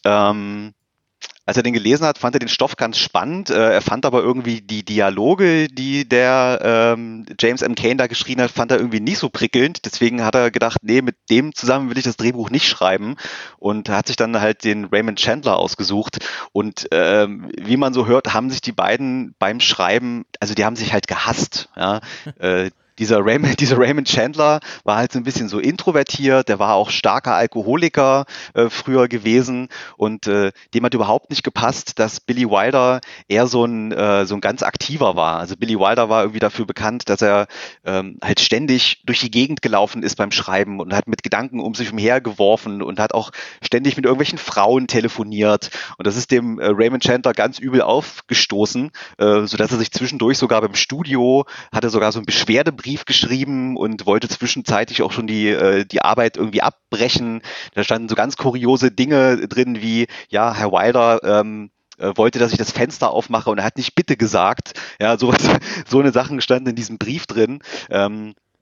Speaker 4: als er den gelesen hat, fand er den Stoff ganz spannend. Er fand aber irgendwie die Dialoge, die der James M. Cain da geschrieben hat, fand er irgendwie nicht so prickelnd. Deswegen hat er gedacht, nee, mit dem zusammen will ich das Drehbuch nicht schreiben. Und hat sich dann halt den Raymond Chandler ausgesucht. Und wie man so hört, haben sich die beiden beim Schreiben, also die haben sich halt gehasst. Ja? Dieser Raymond Chandler war halt so ein bisschen so introvertiert, der war auch starker Alkoholiker früher gewesen, und dem hat überhaupt nicht gepasst, dass Billy Wilder eher so ein ganz aktiver war. Also Billy Wilder war irgendwie dafür bekannt, dass er halt ständig durch die Gegend gelaufen ist beim Schreiben und hat mit Gedanken um sich umher geworfen und hat auch ständig mit irgendwelchen Frauen telefoniert, und das ist dem Raymond Chandler ganz übel aufgestoßen, sodass er sich zwischendurch sogar beim Studio, hatte sogar so ein Beschwerdebrief geschrieben und wollte zwischenzeitlich auch schon die Arbeit irgendwie abbrechen. Da standen so ganz kuriose Dinge drin wie, ja, Herr Wilder wollte, dass ich das Fenster aufmache, und er hat nicht bitte gesagt. Ja, so eine Sachen standen in diesem Brief drin.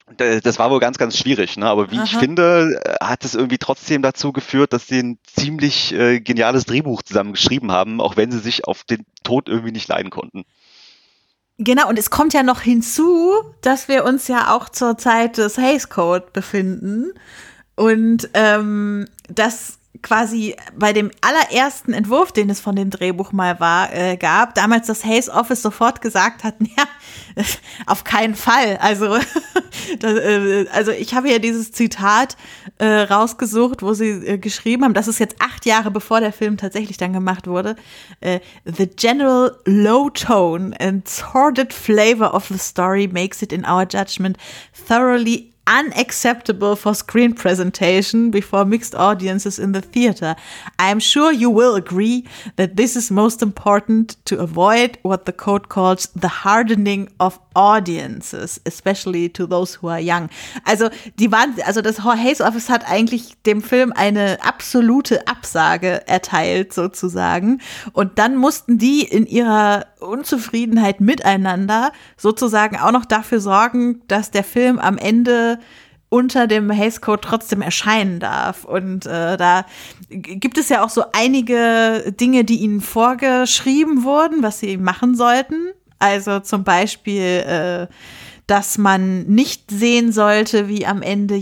Speaker 4: Das war wohl ganz, ganz schwierig, ne? Aber wie ich finde, hat es irgendwie trotzdem dazu geführt, dass sie ein ziemlich geniales Drehbuch zusammen geschrieben haben, auch wenn sie sich auf den Tod irgendwie nicht leiden konnten.
Speaker 2: Genau, und es kommt ja noch hinzu, dass wir uns ja auch zur Zeit des Hays Code befinden und das quasi bei dem allerersten Entwurf, den es von dem Drehbuch mal gab, damals das Hays Office sofort gesagt hat, ja, auf keinen Fall. Also ich habe ja dieses Zitat rausgesucht, wo sie geschrieben haben, das ist jetzt 8 Jahre bevor der Film tatsächlich dann gemacht wurde, the general low tone and sordid flavor of the story makes it in our judgment thoroughly unacceptable for screen presentation before mixed audiences in the theater. I am sure you will agree that this is most important to avoid what the code calls the hardening of audiences, especially to those who are young. Also das Hays Office hat eigentlich dem Film eine absolute Absage erteilt sozusagen und dann mussten die in ihrer Unzufriedenheit miteinander sozusagen auch noch dafür sorgen, dass der Film am Ende unter dem Hays Code trotzdem erscheinen darf. Und da gibt es ja auch so einige Dinge, die ihnen vorgeschrieben wurden, was sie machen sollten. Also zum Beispiel, dass man nicht sehen sollte, wie am Ende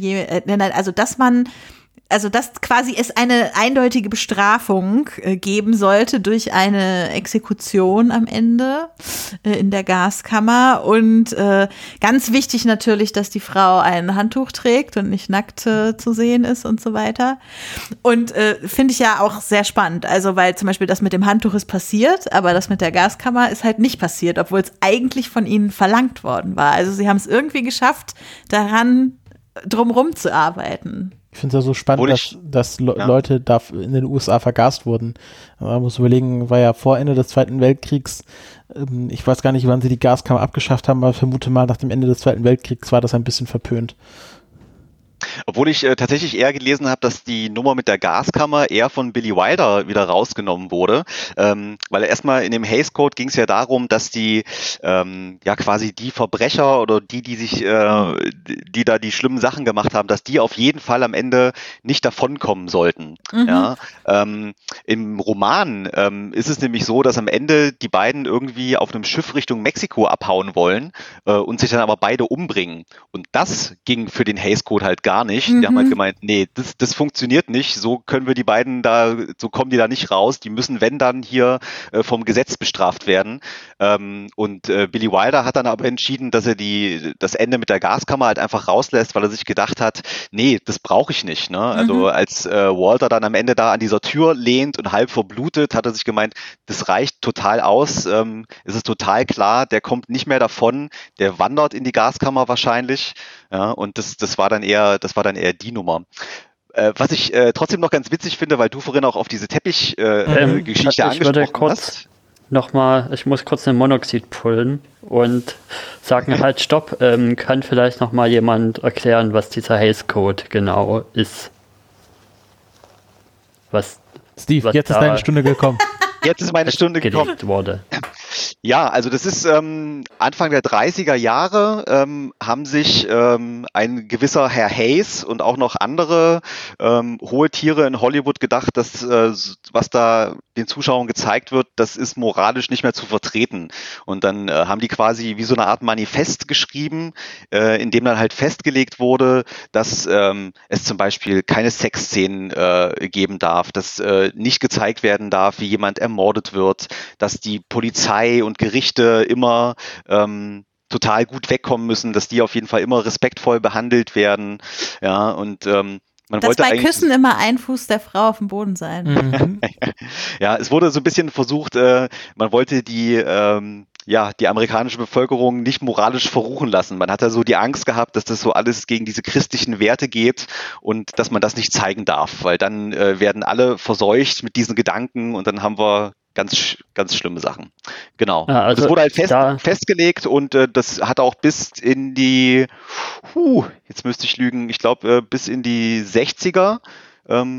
Speaker 2: dass quasi es eine eindeutige Bestrafung geben sollte durch eine Exekution am Ende in der Gaskammer und ganz wichtig natürlich, dass die Frau ein Handtuch trägt und nicht nackt zu sehen ist und so weiter. Und finde ich ja auch sehr spannend, also weil zum Beispiel das mit dem Handtuch ist passiert, aber das mit der Gaskammer ist halt nicht passiert, obwohl es eigentlich von ihnen verlangt worden war. Also sie haben es irgendwie geschafft, daran drumherum zu arbeiten.
Speaker 3: Ich finde es ja so spannend, dass Leute da in den USA vergast wurden. Man muss überlegen, war ja vor Ende des Zweiten Weltkriegs, ich weiß gar nicht, wann sie die Gaskammer abgeschafft haben, aber vermute mal, nach dem Ende des Zweiten Weltkriegs war das ein bisschen verpönt.
Speaker 4: Obwohl ich tatsächlich eher gelesen habe, dass die Nummer mit der Gaskammer eher von Billy Wilder wieder rausgenommen wurde, weil erstmal in dem Hays Code ging es ja darum, dass die quasi die Verbrecher oder die da die schlimmen Sachen gemacht haben, dass die auf jeden Fall am Ende nicht davonkommen sollten. Mhm. Ja, im Roman ist es nämlich so, dass am Ende die beiden irgendwie auf einem Schiff Richtung Mexiko abhauen wollen und sich dann aber beide umbringen. Und das ging für den Hays Code halt gar nicht. Die haben halt gemeint, nee, das funktioniert nicht, so können wir die beiden so kommen die da nicht raus, die müssen, wenn dann, hier vom Gesetz bestraft werden. Und Billy Wilder hat dann aber entschieden, dass er das Ende mit der Gaskammer halt einfach rauslässt, weil er sich gedacht hat, nee, das brauche ich nicht. Ne? Also als Walter dann am Ende da an dieser Tür lehnt und halb verblutet, hat er sich gemeint, das reicht total aus, es ist total klar, der kommt nicht mehr davon, der wandert in die Gaskammer wahrscheinlich. Ja, und das war dann eher die Nummer. Was ich trotzdem noch ganz witzig finde, weil du vorhin auch auf diese Teppich-Geschichte angesprochen hast.
Speaker 1: Ich muss kurz den Monoxid pullen und sagen halt Stopp. Kann vielleicht noch mal jemand erklären, was dieser Hays Code genau ist?
Speaker 3: Steve, jetzt ist deine Stunde gekommen.
Speaker 4: Jetzt ist meine Stunde gekommen.
Speaker 1: Wurde.
Speaker 4: Ja, also das ist Anfang der 30er Jahre haben sich ein gewisser Herr Hays und auch noch andere hohe Tiere in Hollywood gedacht, dass was da den Zuschauern gezeigt wird, das ist moralisch nicht mehr zu vertreten. Und dann haben die quasi wie so eine Art Manifest geschrieben, in dem dann halt festgelegt wurde, dass es zum Beispiel keine Sexszenen geben darf, dass nicht gezeigt werden darf, wie jemand ermordet wird, dass die Polizei und Gerichte immer total gut wegkommen müssen, dass die auf jeden Fall immer respektvoll behandelt werden. Ja, und man wollte
Speaker 2: bei Küssen immer ein Fuß der Frau auf dem Boden sein.
Speaker 3: Mhm.
Speaker 4: Ja, es wurde so ein bisschen versucht, man wollte die amerikanische Bevölkerung nicht moralisch verruchen lassen. Man hat da so die Angst gehabt, dass das so alles gegen diese christlichen Werte geht und dass man das nicht zeigen darf, weil dann werden alle verseucht mit diesen Gedanken und dann haben wir ganz, ganz schlimme Sachen. Genau. Ja, also das wurde halt festgelegt und das hat auch bis in die, jetzt müsste ich lügen, ich glaube bis in die 60er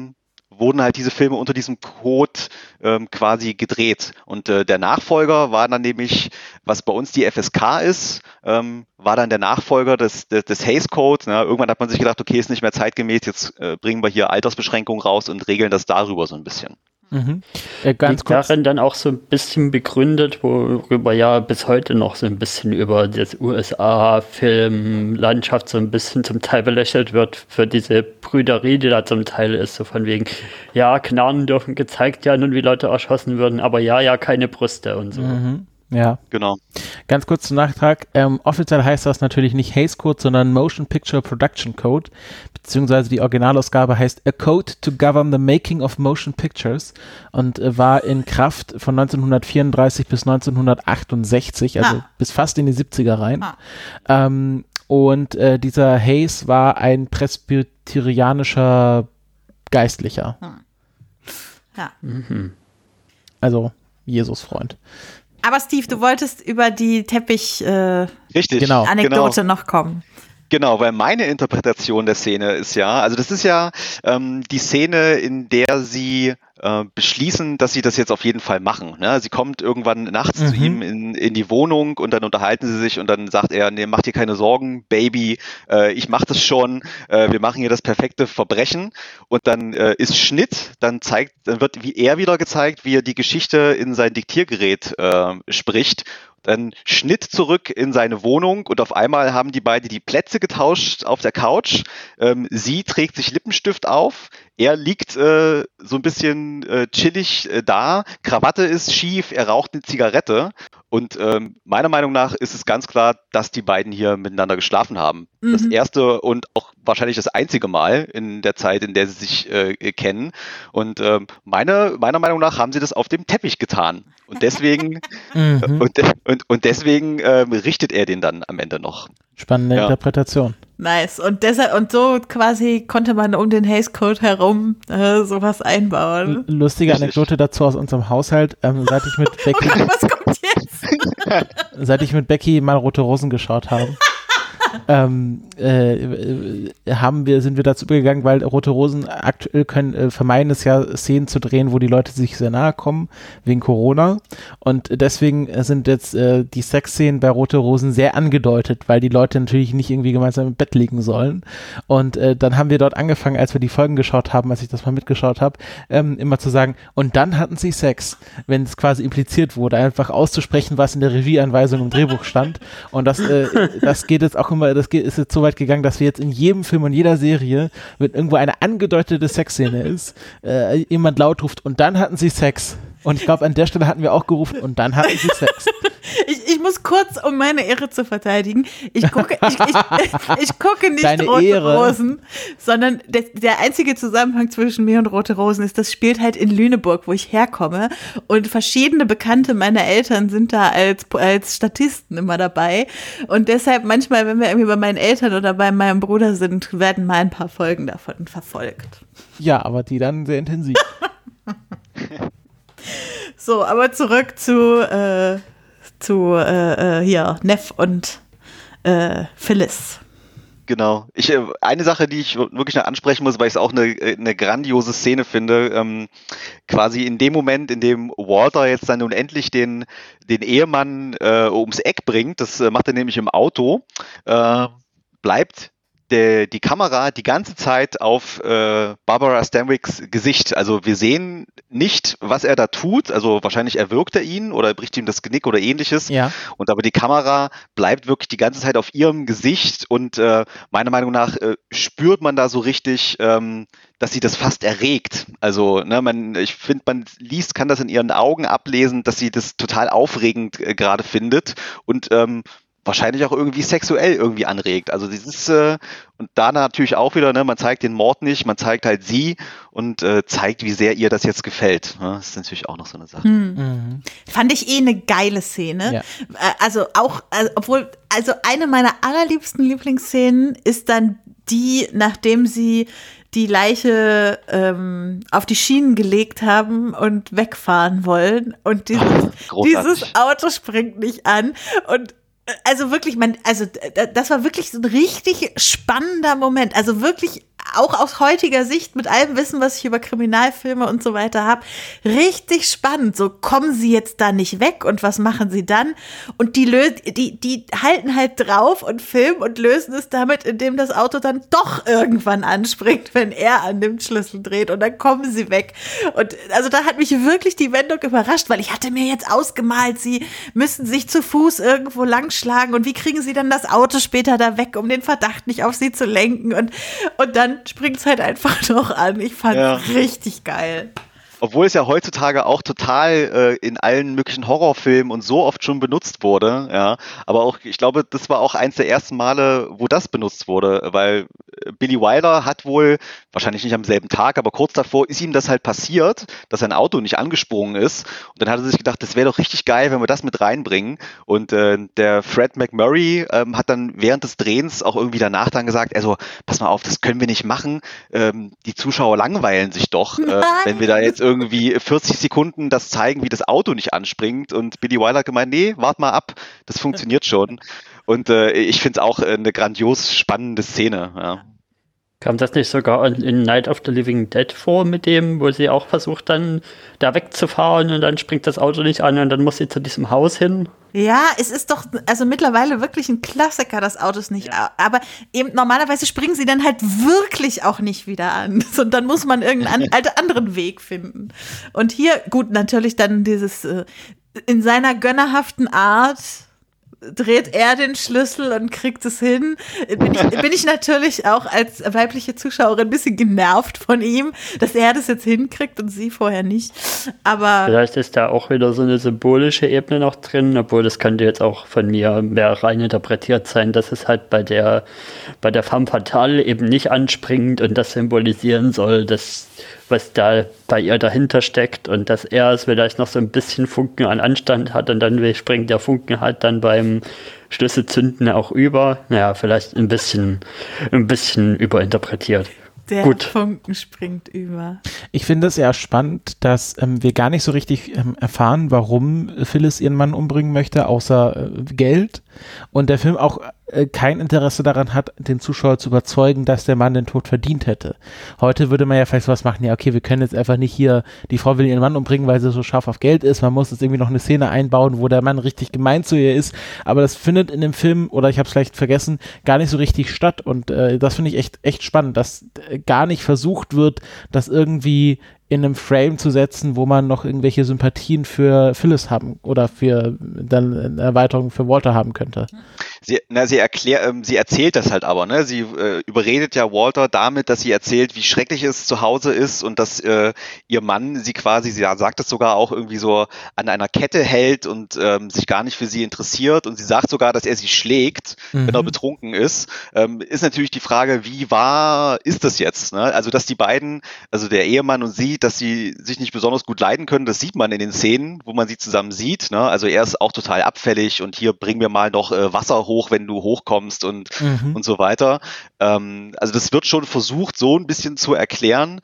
Speaker 4: wurden halt diese Filme unter diesem Code quasi gedreht. Und der Nachfolger war dann nämlich, was bei uns die FSK ist, war dann der Nachfolger des Hays Code. Ne? Irgendwann hat man sich gedacht, okay, ist nicht mehr zeitgemäß, jetzt bringen wir hier Altersbeschränkungen raus und regeln das darüber so ein bisschen.
Speaker 3: Mhm. Ganz kurz.
Speaker 1: Darin dann auch so ein bisschen begründet, worüber ja bis heute noch so ein bisschen über das USA-Filmlandschaft so ein bisschen zum Teil belächelt wird für diese Brüderie, die da zum Teil ist, so von wegen, ja, Knarren dürfen gezeigt werden und wie Leute erschossen würden, aber ja, keine Brüste und so.
Speaker 3: Mhm. Ja,
Speaker 4: genau.
Speaker 3: Ganz kurz zum Nachtrag. Offiziell heißt das natürlich nicht Hays Code, sondern Motion Picture Production Code, beziehungsweise die Originalausgabe heißt A Code to Govern the Making of Motion Pictures und war in Kraft von 1934 bis 1968, also bis fast in die 70er rein. Und dieser Hays war ein presbyterianischer Geistlicher.
Speaker 2: Ja.
Speaker 3: Also Jesus-Freund.
Speaker 2: Aber Steve, du wolltest über die Teppich-Anekdote noch kommen.
Speaker 4: Genau, weil meine Interpretation der Szene ist also das ist ja die Szene, in der sie beschließen, dass sie das jetzt auf jeden Fall machen. Ne? Sie kommt irgendwann nachts zu ihm in die Wohnung und dann unterhalten sie sich und dann sagt er, nee, mach dir keine Sorgen, Baby, ich mach das schon, wir machen hier das perfekte Verbrechen und dann ist Schnitt, dann wird wie er wieder gezeigt, wie er die Geschichte in sein Diktiergerät spricht. Dann Schnitt zurück in seine Wohnung und auf einmal haben die beiden die Plätze getauscht auf der Couch. Sie trägt sich Lippenstift auf, er liegt so ein bisschen chillig da, Krawatte ist schief, er raucht eine Zigarette und meiner Meinung nach ist es ganz klar, dass die beiden hier miteinander geschlafen haben. Das erste und auch wahrscheinlich das einzige Mal in der Zeit, in der sie sich kennen und meiner Meinung nach haben sie das auf dem Teppich getan. Und deswegen, deswegen richtet er den dann am Ende noch.
Speaker 3: Spannende Interpretation.
Speaker 2: Nice. Und so quasi konnte man um den Hays Code herum sowas einbauen.
Speaker 3: Lustige Anekdote dazu aus unserem Haushalt. Seit ich mit Becky,
Speaker 2: was kommt jetzt?
Speaker 3: Seit ich mit Becky mal Rote Rosen geschaut habe, sind wir dazu übergegangen, weil Rote Rosen aktuell vermeiden es ja, Szenen zu drehen, wo die Leute sich sehr nahe kommen, wegen Corona. Und deswegen sind jetzt die Sexszenen bei Rote Rosen sehr angedeutet, weil die Leute natürlich nicht irgendwie gemeinsam im Bett liegen sollen. Und dann haben wir dort angefangen, als wir die Folgen geschaut haben, als ich das mal mitgeschaut habe, immer zu sagen, und dann hatten sie Sex, wenn es quasi impliziert wurde, einfach auszusprechen, was in der Regieanweisung im Drehbuch stand. Und das geht jetzt auch immer, ist jetzt so weit gegangen, dass wir jetzt in jedem Film und jeder Serie, wenn irgendwo eine angedeutete Sexszene ist, jemand laut ruft, und dann hatten sie Sex. Und ich glaube, an der Stelle hatten wir auch gerufen, und dann hatten sie Sex.
Speaker 2: Ich muss kurz, um meine Ehre zu verteidigen, ich gucke nicht
Speaker 3: Deine
Speaker 2: Rote
Speaker 3: Ehre.
Speaker 2: Rosen, sondern der einzige Zusammenhang zwischen mir und Rote Rosen ist, das spielt halt in Lüneburg, wo ich herkomme, und verschiedene Bekannte meiner Eltern sind da als Statisten immer dabei, und deshalb manchmal, wenn wir irgendwie bei meinen Eltern oder bei meinem Bruder sind, werden mal ein paar Folgen davon verfolgt.
Speaker 3: Ja, aber die dann sehr intensiv.
Speaker 2: So, aber zurück zu hier, Neff und Phyllis.
Speaker 4: Genau. Eine Sache, die ich wirklich noch ansprechen muss, weil ich es auch eine grandiose Szene finde, quasi in dem Moment, in dem Walter jetzt dann nun endlich den Ehemann ums Eck bringt, das macht er nämlich im Auto, bleibt die Kamera die ganze Zeit auf Barbara Stanwykes Gesicht. Also wir sehen nicht, was er da tut. Also wahrscheinlich erwürgt er ihn oder bricht ihm das Genick oder ähnliches. Ja. Und aber die Kamera bleibt wirklich die ganze Zeit auf ihrem Gesicht und meiner Meinung nach spürt man da so richtig, dass sie das fast erregt. Also ich finde, man kann das in ihren Augen ablesen, dass sie das total aufregend gerade findet und wahrscheinlich auch irgendwie sexuell irgendwie anregt. Also dieses und da natürlich auch wieder, man zeigt den Mord nicht, man zeigt halt sie und zeigt, wie sehr ihr das jetzt gefällt. Das ist natürlich auch noch so eine Sache.
Speaker 2: Fand ich eine geile Szene. Ja. Also eine meiner allerliebsten Lieblingsszenen ist dann die, nachdem sie die Leiche auf die Schienen gelegt haben und wegfahren wollen und dieses Auto springt nicht an und also wirklich, das war wirklich so ein richtig spannender Moment. Also wirklich auch aus heutiger Sicht mit allem Wissen, was ich über Kriminalfilme und so weiter habe, richtig spannend. So, kommen sie jetzt da nicht weg und was machen sie dann? Und die halten halt drauf und filmen und lösen es damit, indem das Auto dann doch irgendwann anspringt, wenn er an dem Schlüssel dreht und dann kommen sie weg. Und also da hat mich wirklich die Wendung überrascht, weil ich hatte mir jetzt ausgemalt, sie müssen sich zu Fuß irgendwo langschlagen und wie kriegen sie dann das Auto später da weg, um den Verdacht nicht auf sie zu lenken und dann springt es halt einfach noch an. Ich fand es richtig geil.
Speaker 4: Obwohl es ja heutzutage auch total in allen möglichen Horrorfilmen und so oft schon benutzt wurde, ja. Aber auch, ich glaube, das war auch eins der ersten Male, wo das benutzt wurde, weil Billy Wilder hat wohl, wahrscheinlich nicht am selben Tag, aber kurz davor ist ihm das halt passiert, dass sein Auto nicht angesprungen ist. Und dann hat er sich gedacht, das wäre doch richtig geil, wenn wir das mit reinbringen. Und der Fred McMurray hat dann während des Drehens auch irgendwie danach dann gesagt, also pass mal auf, das können wir nicht machen. Die Zuschauer langweilen sich doch, wenn wir da jetzt irgendwie 40 Sekunden das zeigen, wie das Auto nicht anspringt. Und Billy Wilder hat gemeint, nee, wart mal ab, das funktioniert schon. Und ich finde es auch eine grandios spannende Szene. Ja.
Speaker 1: Kam das nicht sogar in Night of the Living Dead vor mit dem, wo sie auch versucht dann da wegzufahren und dann springt das Auto nicht an und dann muss sie zu diesem Haus hin?
Speaker 2: Ja, es ist doch also mittlerweile wirklich ein Klassiker, dass Autos nicht, aber eben normalerweise springen sie dann halt wirklich auch nicht wieder an. Und dann muss man irgendeinen anderen Weg finden. Und hier, gut, natürlich dann dieses in seiner gönnerhaften Art dreht er den Schlüssel und kriegt es hin. Bin ich natürlich auch als weibliche Zuschauerin ein bisschen genervt von ihm, dass er das jetzt hinkriegt und sie vorher nicht. Aber
Speaker 1: vielleicht ist da auch wieder so eine symbolische Ebene noch drin, obwohl das könnte jetzt auch von mir mehr rein interpretiert sein, dass es halt bei der Femme Fatale eben nicht anspringt und das symbolisieren soll, dass was da bei ihr dahinter steckt und dass er es vielleicht noch so ein bisschen Funken an Anstand hat und dann springt der Funken halt dann beim Schlüsselzünden auch über. Naja, vielleicht ein bisschen überinterpretiert.
Speaker 2: Der
Speaker 1: Gut.
Speaker 2: Funken springt über.
Speaker 3: Ich finde es eher spannend, dass wir gar nicht so richtig erfahren, warum Phyllis ihren Mann umbringen möchte, außer Geld. Und der Film auch kein Interesse daran hat, den Zuschauer zu überzeugen, dass der Mann den Tod verdient hätte. Heute würde man ja vielleicht sowas machen, ja okay, wir können jetzt einfach nicht hier, die Frau will ihren Mann umbringen, weil sie so scharf auf Geld ist, man muss jetzt irgendwie noch eine Szene einbauen, wo der Mann richtig gemein zu ihr ist, aber das findet in dem Film, oder ich habe es vielleicht vergessen, gar nicht so richtig statt und das finde ich echt spannend, dass gar nicht versucht wird, das irgendwie in einem Frame zu setzen, wo man noch irgendwelche Sympathien für Phyllis haben oder für dann eine Erweiterung für Walter haben könnte.
Speaker 4: Sie erzählt das halt aber, ne? Sie überredet ja Walter damit, dass sie erzählt, wie schrecklich es zu Hause ist und dass ihr Mann sie quasi, sie sagt es sogar auch irgendwie so an einer Kette hält und sich gar nicht für sie interessiert und sie sagt sogar, dass er sie schlägt, wenn er betrunken ist. Ist natürlich die Frage, wie wahr ist das jetzt? Ne? Also, dass die beiden, also der Ehemann und sie, dass sie sich nicht besonders gut leiden können, das sieht man in den Szenen, wo man sie zusammen sieht. Ne? Also er ist auch total abfällig und hier bring mir mal noch Wasser hoch, wenn du hochkommst und so weiter. Also das wird schon versucht, so ein bisschen zu erklären.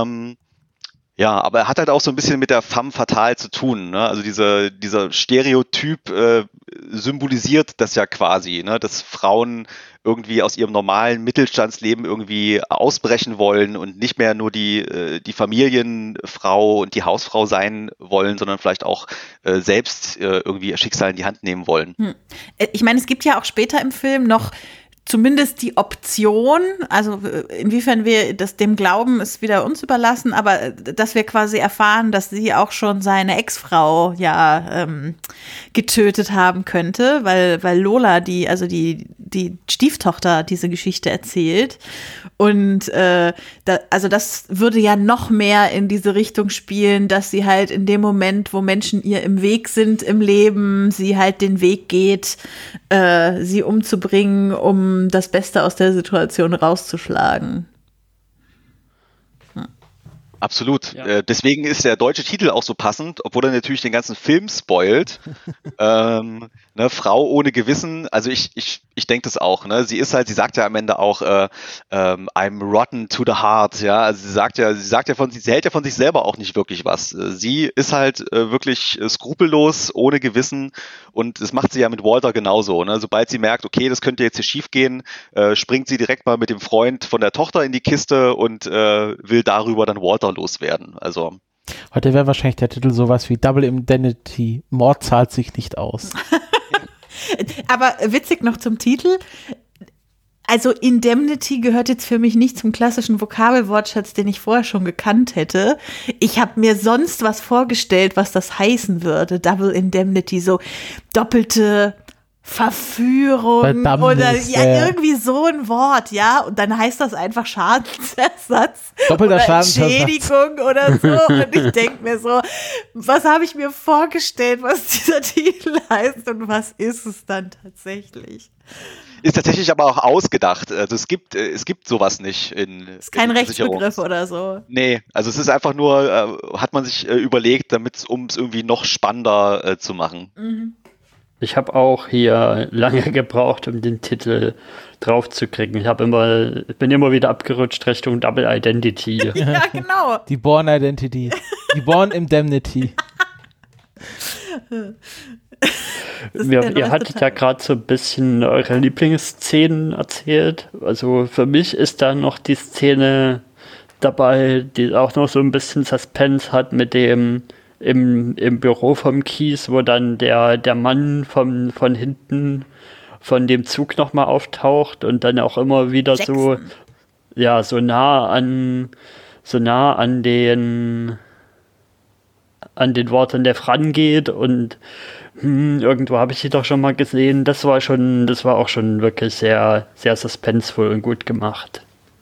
Speaker 4: Ja, aber er hat halt auch so ein bisschen mit der femme fatale zu tun. Ne? Also dieser Stereotyp symbolisiert das ja quasi, ne? Dass Frauen irgendwie aus ihrem normalen Mittelstandsleben irgendwie ausbrechen wollen und nicht mehr nur die Familienfrau und die Hausfrau sein wollen, sondern vielleicht auch selbst irgendwie ihr Schicksal in die Hand nehmen wollen.
Speaker 2: Ich meine, es gibt ja auch später im Film noch zumindest die Option, also inwiefern wir das dem glauben, ist wieder uns überlassen, aber dass wir quasi erfahren, dass sie auch schon seine Ex-Frau getötet haben könnte, weil Lola, die Stieftochter, diese Geschichte erzählt. Und das würde ja noch mehr in diese Richtung spielen, dass sie halt in dem Moment, wo Menschen ihr im Weg sind im Leben, sie halt den Weg geht, sie umzubringen, um das Beste aus der Situation rauszuschlagen.
Speaker 4: Absolut.
Speaker 1: Ja.
Speaker 4: Deswegen ist der deutsche Titel auch so passend, obwohl er natürlich den ganzen Film spoilt. Ne, Frau ohne Gewissen, also ich denke das auch. Ne? Sie sagt ja am Ende auch, I'm rotten to the heart. Ja, also sie hält ja von sich selber auch nicht wirklich was. Sie ist halt wirklich skrupellos, ohne Gewissen, und das macht sie ja mit Walter genauso. Ne? Sobald sie merkt, okay, das könnte jetzt hier schief gehen, springt sie direkt mal mit dem Freund von der Tochter in die Kiste und will darüber dann Walter loswerden. Also
Speaker 3: Heute wäre wahrscheinlich der Titel sowas wie Double Indemnity, Mord zahlt sich nicht aus.
Speaker 2: Aber witzig noch zum Titel. Also Indemnity gehört jetzt für mich nicht zum klassischen Vokabelwortschatz, den ich vorher schon gekannt hätte. Ich habe mir sonst was vorgestellt, was das heißen würde. Double Indemnity, so doppelte Verführung
Speaker 3: Verdammnis,
Speaker 2: oder irgendwie so ein Wort, ja. Und dann heißt das einfach Schadensersatz
Speaker 3: Doppelter
Speaker 2: oder
Speaker 3: Schadensersatz.
Speaker 2: Entschädigung oder so. Und ich denke mir so, was habe ich mir vorgestellt, was dieser Titel heißt und was ist es dann tatsächlich?
Speaker 4: ist tatsächlich aber auch ausgedacht. Also es gibt sowas nicht
Speaker 2: Ist kein Rechtsbegriff oder so.
Speaker 4: Nee, also es ist einfach nur, hat man sich überlegt, um es irgendwie noch spannender zu machen.
Speaker 2: Mhm.
Speaker 1: Ich habe auch hier lange gebraucht, um den Titel draufzukriegen. Ich bin immer wieder abgerutscht Richtung Double Identity.
Speaker 2: Ja, genau.
Speaker 3: Die Born Identity. Die Born Indemnity.
Speaker 1: Ihr hattet ja gerade so ein bisschen eure Lieblingsszenen erzählt. Also für mich ist da noch die Szene dabei, die auch noch so ein bisschen Suspense hat mit dem im Büro vom Kies, wo dann der Mann von hinten von dem Zug nochmal auftaucht und dann auch immer wieder
Speaker 2: Jackson.
Speaker 1: so nah an den Worten der Fran geht und irgendwo habe ich sie doch schon mal gesehen. Das war auch schon wirklich sehr, sehr suspenseful und gut gemacht.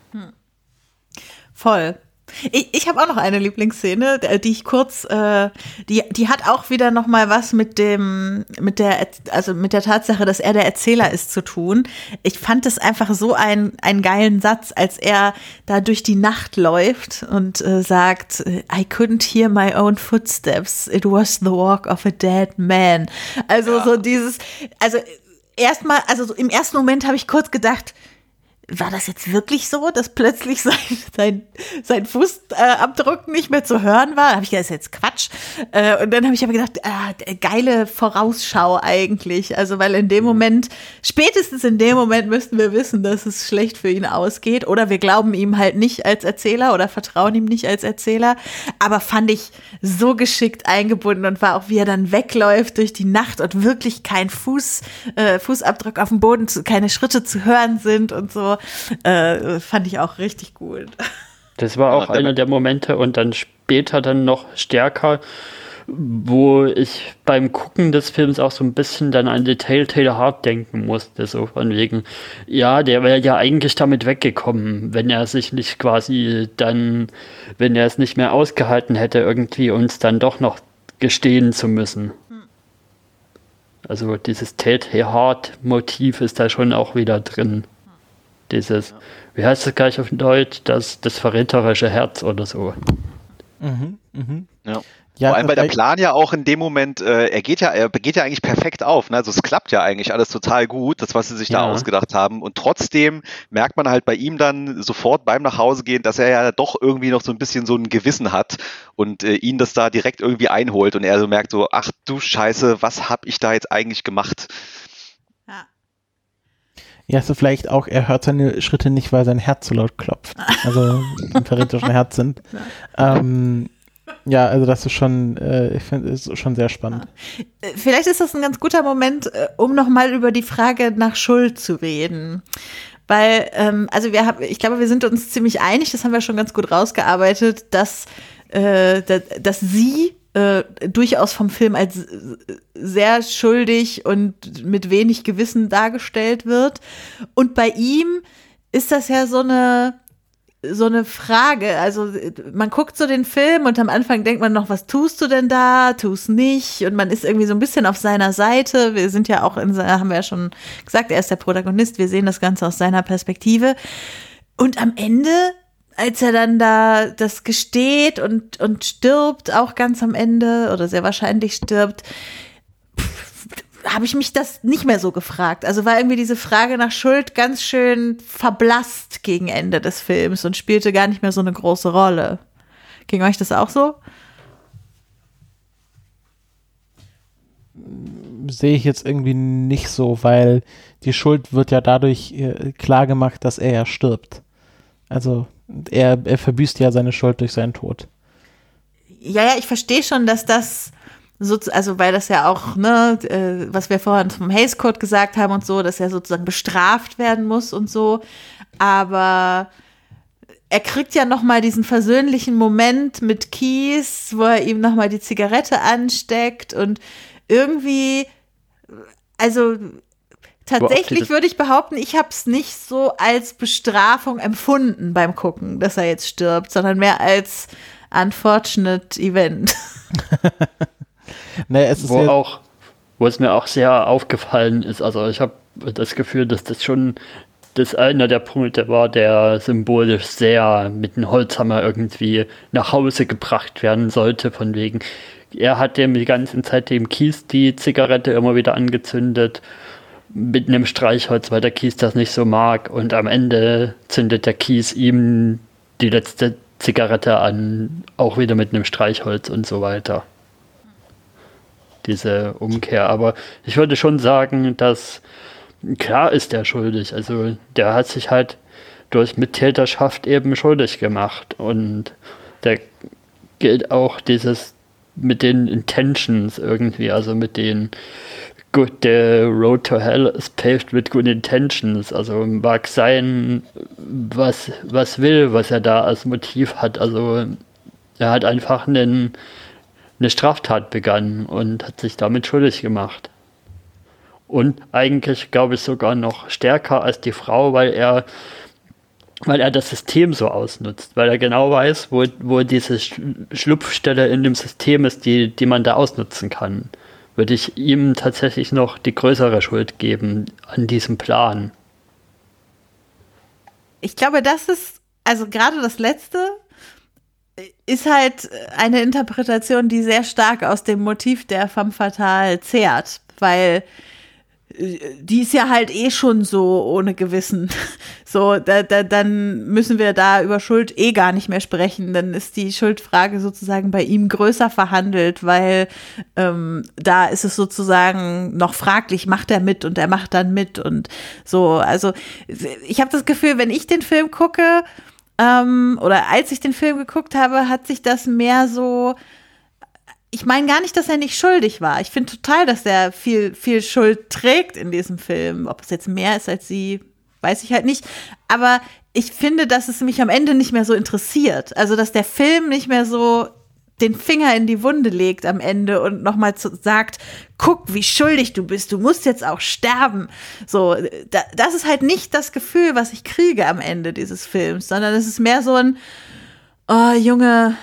Speaker 2: Voll. Ich habe auch noch eine Lieblingsszene, die ich kurz, die hat auch wieder noch mal was mit der Tatsache, dass er der Erzähler ist, zu tun. Ich fand es einfach so einen geilen Satz, als er da durch die Nacht läuft und sagt, I couldn't hear my own footsteps. It was the walk of a dead man. Also so dieses, also so im ersten Moment habe ich kurz gedacht, war das jetzt wirklich so, dass plötzlich sein Fußabdruck nicht mehr zu hören war? Da habe ich gedacht, das ist jetzt Quatsch. Und dann habe ich aber gedacht, geile Vorausschau eigentlich. Also weil spätestens in dem Moment müssten wir wissen, dass es schlecht für ihn ausgeht. Oder wir glauben ihm halt nicht als Erzähler oder vertrauen ihm nicht als Erzähler. Aber fand ich so geschickt eingebunden und war auch, wie er dann wegläuft durch die Nacht und wirklich kein Fußabdruck auf dem Boden, keine Schritte zu hören sind und so. Fand ich auch richtig gut.
Speaker 1: Das war auch einer der Momente und dann später dann noch stärker, wo ich beim Gucken des Films auch so ein bisschen dann an The Telltale Heart denken musste, so von wegen, ja, der wäre ja eigentlich damit weggekommen, wenn er sich nicht quasi dann, wenn er es nicht mehr ausgehalten hätte, irgendwie uns dann doch noch gestehen zu müssen. Also dieses Telltale Heart Motiv ist da schon auch wieder drin. Dieses, wie heißt das gleich auf Deutsch? Das verräterische Herz oder so.
Speaker 4: Ja, vor allem, weil der Plan ja auch in dem Moment, er geht ja eigentlich perfekt auf. Ne? Also es klappt ja eigentlich alles total gut, das, was sie sich da ausgedacht haben. Und trotzdem merkt man halt bei ihm dann sofort beim Nachhausegehen, dass er ja doch irgendwie noch so ein bisschen so ein Gewissen hat und ihn das da direkt irgendwie einholt. Und er so merkt so, ach du Scheiße, was hab ich da jetzt eigentlich gemacht?
Speaker 3: Ja, so vielleicht auch, er hört seine Schritte nicht, weil sein Herz so laut klopft. Also im verräterischen Herz sind. Ja, also das ist schon, ich finde, ist schon sehr spannend.
Speaker 2: Vielleicht ist das ein ganz guter Moment, um nochmal über die Frage nach Schuld zu reden. Weil, ich glaube, wir sind uns ziemlich einig, das haben wir schon ganz gut rausgearbeitet, dass sie durchaus vom Film als sehr schuldig und mit wenig Gewissen dargestellt wird. Und bei ihm ist das ja so eine Frage. Also man guckt so den Film und am Anfang denkt man noch, was tust du denn da? Tust nicht. Und man ist irgendwie so ein bisschen auf seiner Seite. Wir sind ja auch haben wir ja schon gesagt, er ist der Protagonist. Wir sehen das Ganze aus seiner Perspektive. Und am Ende als er dann da das gesteht und stirbt, auch ganz am Ende oder sehr wahrscheinlich stirbt, habe ich mich das nicht mehr so gefragt. Also war irgendwie diese Frage nach Schuld ganz schön verblasst gegen Ende des Films und spielte gar nicht mehr so eine große Rolle. Ging euch das auch so?
Speaker 3: Sehe ich jetzt irgendwie nicht so, weil die Schuld wird ja dadurch klar gemacht, dass er ja stirbt. Also er verbüßt ja seine Schuld durch seinen Tod.
Speaker 2: Ja, ich verstehe schon, dass das so, also weil das ja auch, ne, was wir vorhin vom Hays Code gesagt haben und so, dass er sozusagen bestraft werden muss und so, aber er kriegt ja noch mal diesen versöhnlichen Moment mit Keith, wo er ihm noch mal die Zigarette ansteckt und irgendwie, also tatsächlich würde ich behaupten, ich habe es nicht so als Bestrafung empfunden beim Gucken, dass er jetzt stirbt, sondern mehr als unfortunate event.
Speaker 3: Nee, es ist
Speaker 1: wo es mir auch sehr aufgefallen ist, also ich habe das Gefühl, dass das schon einer der Punkte war, der symbolisch sehr mit dem Holzhammer irgendwie nach Hause gebracht werden sollte, von wegen, er hat dem die ganze Zeit dem Keith die Zigarette immer wieder angezündet mit einem Streichholz, weil der Keith das nicht so mag und am Ende zündet der Keith ihm die letzte Zigarette an, auch wieder mit einem Streichholz und so weiter. Diese Umkehr, aber ich würde schon sagen, dass klar ist der schuldig, also der hat sich halt durch Mittäterschaft eben schuldig gemacht und der gilt auch dieses mit den Intentions irgendwie, also mit den the road to hell is paved with good intentions, also mag sein, was er da als Motiv hat, also er hat einfach eine Straftat begangen und hat sich damit schuldig gemacht. Und eigentlich, glaube ich, sogar noch stärker als die Frau, weil er das System so ausnutzt, weil er genau weiß, wo diese Schlupfstelle in dem System ist, die man da ausnutzen kann. Würde ich ihm tatsächlich noch die größere Schuld geben an diesem Plan.
Speaker 2: Ich glaube, das ist, also gerade das Letzte ist halt eine Interpretation, die sehr stark aus dem Motiv der femme fatale zehrt, weil die ist ja halt schon so ohne Gewissen. So, dann müssen wir da über Schuld gar nicht mehr sprechen. Dann ist die Schuldfrage sozusagen bei ihm größer verhandelt, weil da ist es sozusagen noch fraglich, macht er mit und er macht dann mit und so. Also ich habe das Gefühl, wenn ich den Film gucke oder als ich den Film geguckt habe, hat sich das mehr so. Ich meine gar nicht, dass er nicht schuldig war. Ich finde total, dass er viel, viel Schuld trägt in diesem Film. Ob es jetzt mehr ist als sie, weiß ich halt nicht. Aber ich finde, dass es mich am Ende nicht mehr so interessiert. Also, dass der Film nicht mehr so den Finger in die Wunde legt am Ende und nochmal sagt, guck, wie schuldig du bist, du musst jetzt auch sterben. So, das ist halt nicht das Gefühl, was ich kriege am Ende dieses Films, sondern es ist mehr so ein, oh, Junge,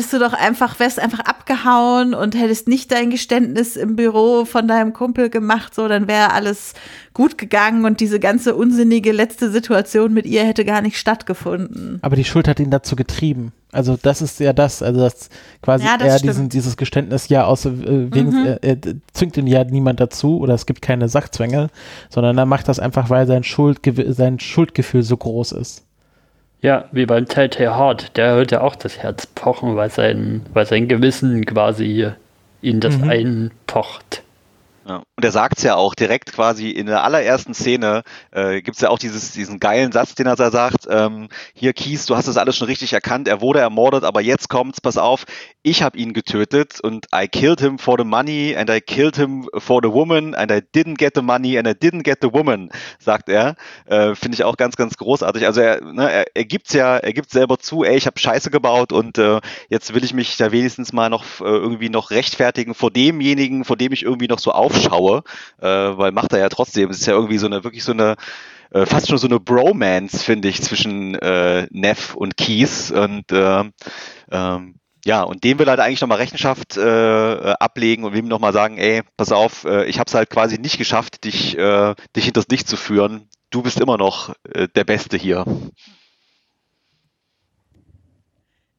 Speaker 2: wärst einfach abgehauen und hättest nicht dein Geständnis im Büro von deinem Kumpel gemacht, so, dann wäre alles gut gegangen und diese ganze unsinnige letzte Situation mit ihr hätte gar nicht stattgefunden.
Speaker 3: Aber die Schuld hat ihn dazu getrieben. Also das ist ja das, also das quasi dieses Geständnis ja er zwingt ihn ja niemand dazu oder es gibt keine Sachzwänge, sondern er macht das einfach, weil sein Schuldgefühl so groß ist.
Speaker 1: Ja, wie beim Telltale Heart, der hört ja auch das Herz pochen, weil sein Gewissen quasi ihn das einpocht.
Speaker 4: Ja. Und er sagt es ja auch direkt quasi in der allerersten Szene, gibt es ja auch diesen geilen Satz, den er da sagt, hier Keith, du hast das alles schon richtig erkannt, er wurde ermordet, aber jetzt kommt's, pass auf, ich habe ihn getötet und I killed him for the money and I killed him for the woman and I didn't get the money and I didn't get the woman, sagt er. Finde ich auch ganz, ganz großartig. Also er gibt selber zu, ich habe Scheiße gebaut und jetzt will ich mich da wenigstens mal noch irgendwie noch rechtfertigen vor demjenigen, vor dem ich irgendwie noch so aufschaue, weil macht er ja trotzdem. Es ist ja irgendwie fast schon so eine Bromance, finde ich, zwischen Neff und Keith und und dem will er halt eigentlich nochmal Rechenschaft ablegen und will ihm nochmal sagen, pass auf, ich habe es halt quasi nicht geschafft, dich hinters Licht zu führen. Du bist immer noch der Beste hier.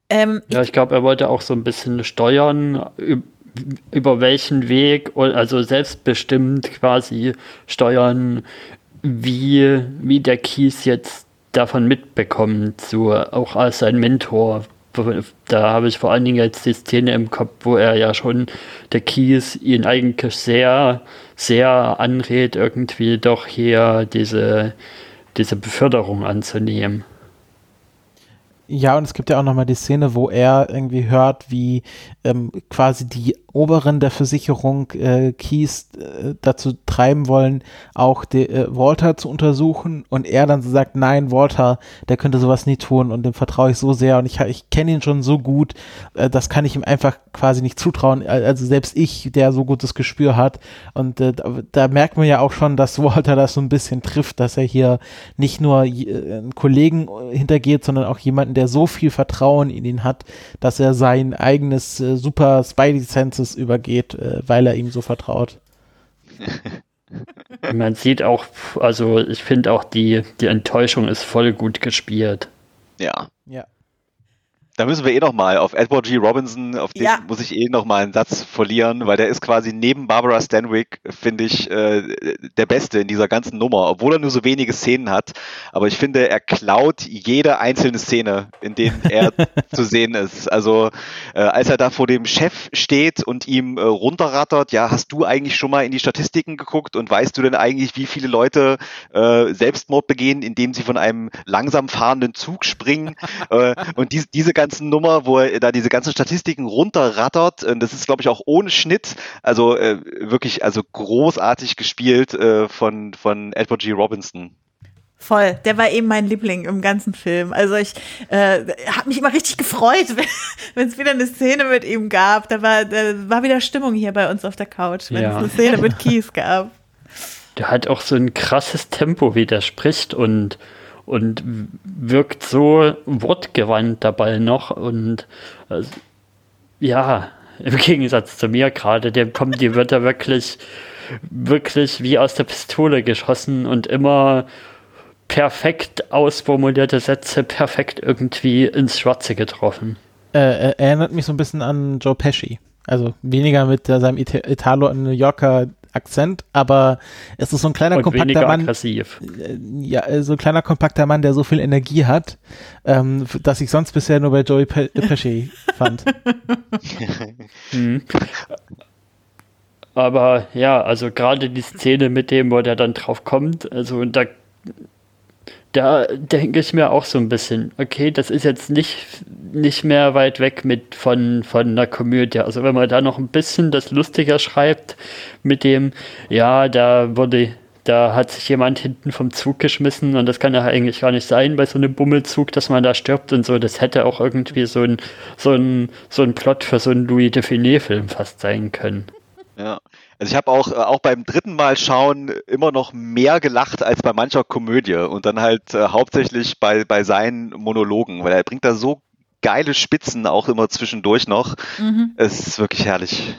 Speaker 1: Ja, ich glaube, er wollte auch so ein bisschen steuern, über welchen Weg, also selbstbestimmt quasi steuern, wie der Keith jetzt davon mitbekommt, so auch als sein Mentor. Da habe ich vor allen Dingen jetzt die Szene im Kopf, wo er ja schon, der Keith ihn eigentlich sehr, sehr anrät, irgendwie doch hier diese Beförderung anzunehmen.
Speaker 3: Ja, und es gibt ja auch nochmal die Szene, wo er irgendwie hört, wie quasi die Oberen der Versicherung Keith dazu treiben wollen, auch Walter zu untersuchen, und er dann so sagt, nein, Walter, der könnte sowas nie tun und dem vertraue ich so sehr und ich kenne ihn schon so gut, das kann ich ihm einfach quasi nicht zutrauen, also selbst ich, der so gutes Gespür hat, und da merkt man ja auch schon, dass Walter das so ein bisschen trifft, dass er hier nicht nur einen Kollegen hintergeht, sondern auch jemanden, der so viel Vertrauen in ihn hat, dass er sein eigenes super Spidey-Senses übergeht, weil er ihm so vertraut.
Speaker 1: Man sieht auch, also ich finde auch die Enttäuschung ist voll gut gespielt.
Speaker 4: Ja.
Speaker 3: Ja.
Speaker 4: Da müssen wir nochmal auf Edward G. Robinson, auf den muss ich nochmal einen Satz verlieren, weil der ist quasi neben Barbara Stanwyck, finde ich, der Beste in dieser ganzen Nummer, obwohl er nur so wenige Szenen hat. Aber ich finde, er klaut jede einzelne Szene, in denen er zu sehen ist. Also als er da vor dem Chef steht und ihm runterrattert, ja, hast du eigentlich schon mal in die Statistiken geguckt und weißt du denn eigentlich, wie viele Leute Selbstmord begehen, indem sie von einem langsam fahrenden Zug springen? Und diese ganzen Nummer, wo er da diese ganzen Statistiken runterrattert, das ist, glaube ich, auch ohne Schnitt, also wirklich, also großartig gespielt von Edward G. Robinson.
Speaker 2: Voll, der war eben mein Liebling im ganzen Film. Also ich habe mich immer richtig gefreut, wenn es wieder eine Szene mit ihm gab. Da war wieder Stimmung hier bei uns auf der Couch, wenn es eine Szene mit Keith gab.
Speaker 1: Der hat auch so ein krasses Tempo, wie der spricht, und wirkt so wortgewandt dabei noch, und ja, im Gegensatz zu mir gerade, dem kommen die Wörter wirklich wie aus der Pistole geschossen und immer perfekt ausformulierte Sätze, perfekt irgendwie ins Schwarze getroffen.
Speaker 3: Erinnert mich so ein bisschen an Joe Pesci. Also weniger mit seinem Italo-New Yorker Akzent, aber es ist so ein kleiner, kompakter Mann.
Speaker 1: Aggressiv.
Speaker 3: Ja, so ein kleiner, kompakter Mann, der so viel Energie hat, dass ich sonst bisher nur bei Joey Pesci fand.
Speaker 1: Aber ja, also gerade die Szene mit dem, wo der dann drauf kommt, also da denke ich mir auch so ein bisschen, okay, das ist jetzt nicht mehr weit weg von einer Komödie. Also wenn man da noch ein bisschen das lustiger schreibt mit dem, ja, da hat sich jemand hinten vom Zug geschmissen und das kann ja eigentlich gar nicht sein bei so einem Bummelzug, dass man da stirbt und so. Das hätte auch irgendwie so ein Plot für so einen Louis de Funès-Film fast sein können.
Speaker 4: Ja. Also ich habe auch beim dritten Mal schauen immer noch mehr gelacht als bei mancher Komödie und dann halt hauptsächlich bei seinen Monologen, weil er bringt da so geile Spitzen auch immer zwischendurch noch. Es ist wirklich herrlich.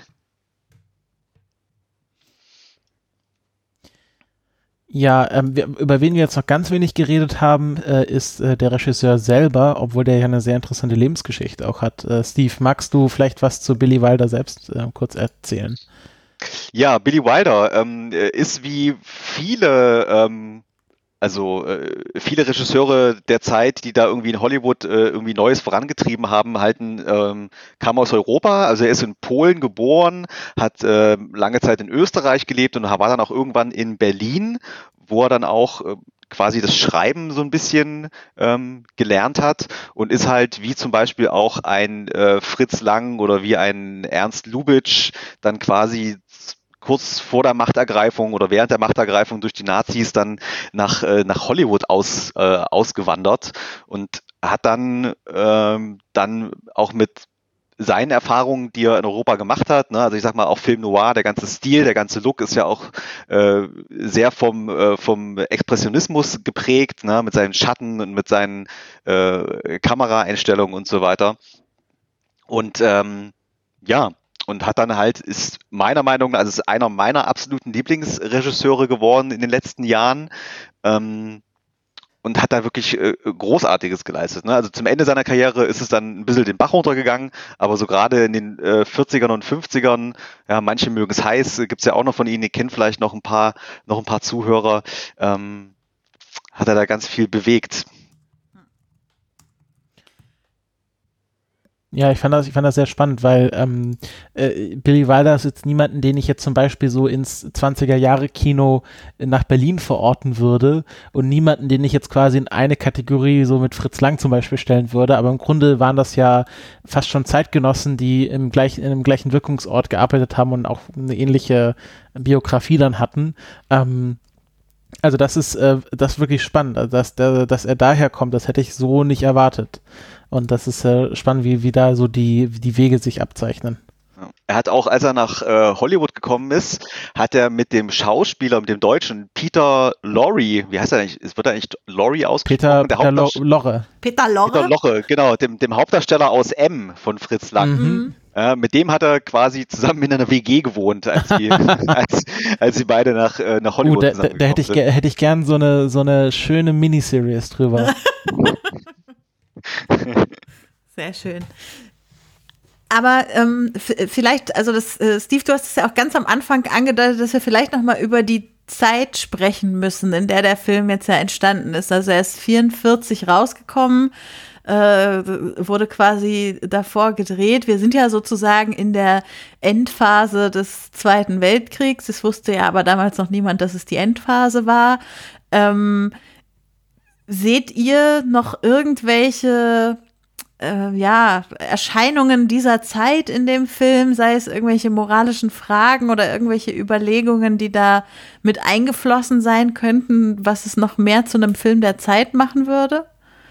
Speaker 3: Ja, über wen wir jetzt noch ganz wenig geredet haben, ist der Regisseur selber, obwohl der ja eine sehr interessante Lebensgeschichte auch hat. Steve, magst du vielleicht was zu Billy Wilder selbst kurz erzählen?
Speaker 4: Ja, Billy Wilder ist wie viele viele Regisseure der Zeit, die da irgendwie in Hollywood irgendwie Neues vorangetrieben haben, kam aus Europa. Also er ist in Polen geboren, hat lange Zeit in Österreich gelebt und war dann auch irgendwann in Berlin, wo er dann auch quasi das Schreiben so ein bisschen gelernt hat und ist halt wie zum Beispiel auch ein Fritz Lang oder wie ein Ernst Lubitsch dann quasi kurz vor der Machtergreifung oder während der Machtergreifung durch die Nazis dann nach Hollywood ausgewandert und hat dann auch mit seinen Erfahrungen, die er in Europa gemacht hat, ne, also ich sag mal auch Film Noir, der ganze Stil, der ganze Look ist ja auch sehr vom Expressionismus geprägt, ne, mit seinen Schatten und mit seinen Kameraeinstellungen und so weiter. Und und hat dann halt, ist meiner Meinung nach, also ist einer meiner absoluten Lieblingsregisseure geworden in den letzten Jahren. Und und hat da wirklich Großartiges geleistet. Ne? Also zum Ende seiner Karriere ist es dann ein bisschen den Bach runtergegangen, aber so gerade in den 40ern und 50ern, ja, manche mögen es heiß, gibt's ja auch noch von Ihnen, ihr kennt vielleicht noch ein paar Zuhörer, hat er da ganz viel bewegt.
Speaker 3: Ja, ich fand das sehr spannend, weil Billy Wilder ist jetzt niemanden, den ich jetzt zum Beispiel so ins 20er-Jahre-Kino nach Berlin verorten würde und niemanden, den ich jetzt quasi in eine Kategorie so mit Fritz Lang zum Beispiel stellen würde, aber im Grunde waren das ja fast schon Zeitgenossen, die in einem gleichen Wirkungsort gearbeitet haben und auch eine ähnliche Biografie dann hatten. Also das ist wirklich spannend, also dass er daher kommt, das hätte ich so nicht erwartet. Und das ist spannend, wie da so die Wege sich abzeichnen.
Speaker 4: Er hat auch, als er nach Hollywood gekommen ist, hat er mit dem Schauspieler, mit dem Deutschen Peter Lorre, wie heißt er eigentlich? Es wird eigentlich Lorre ausgesprochen?
Speaker 3: Peter Lorre.
Speaker 2: Peter Lorre,
Speaker 4: genau, dem Hauptdarsteller aus M von Fritz Lang.
Speaker 3: Mhm.
Speaker 4: Mit dem hat er quasi zusammen in einer WG gewohnt, als sie beide nach Hollywood zusammengekommen
Speaker 3: da hätte ich gern so eine schöne Miniseries drüber.
Speaker 2: Sehr schön. Aber vielleicht, also Steve, du hast es ja auch ganz am Anfang angedeutet, dass wir vielleicht nochmal über die Zeit sprechen müssen, in der Film jetzt ja entstanden ist. Also er ist 1944 rausgekommen, wurde quasi davor gedreht. Wir sind ja sozusagen in der Endphase des Zweiten Weltkriegs. Es wusste ja aber damals noch niemand, dass es die Endphase war. Seht ihr noch irgendwelche Erscheinungen dieser Zeit in dem Film, sei es irgendwelche moralischen Fragen oder irgendwelche Überlegungen, die da mit eingeflossen sein könnten, was es noch mehr zu einem Film der Zeit machen würde?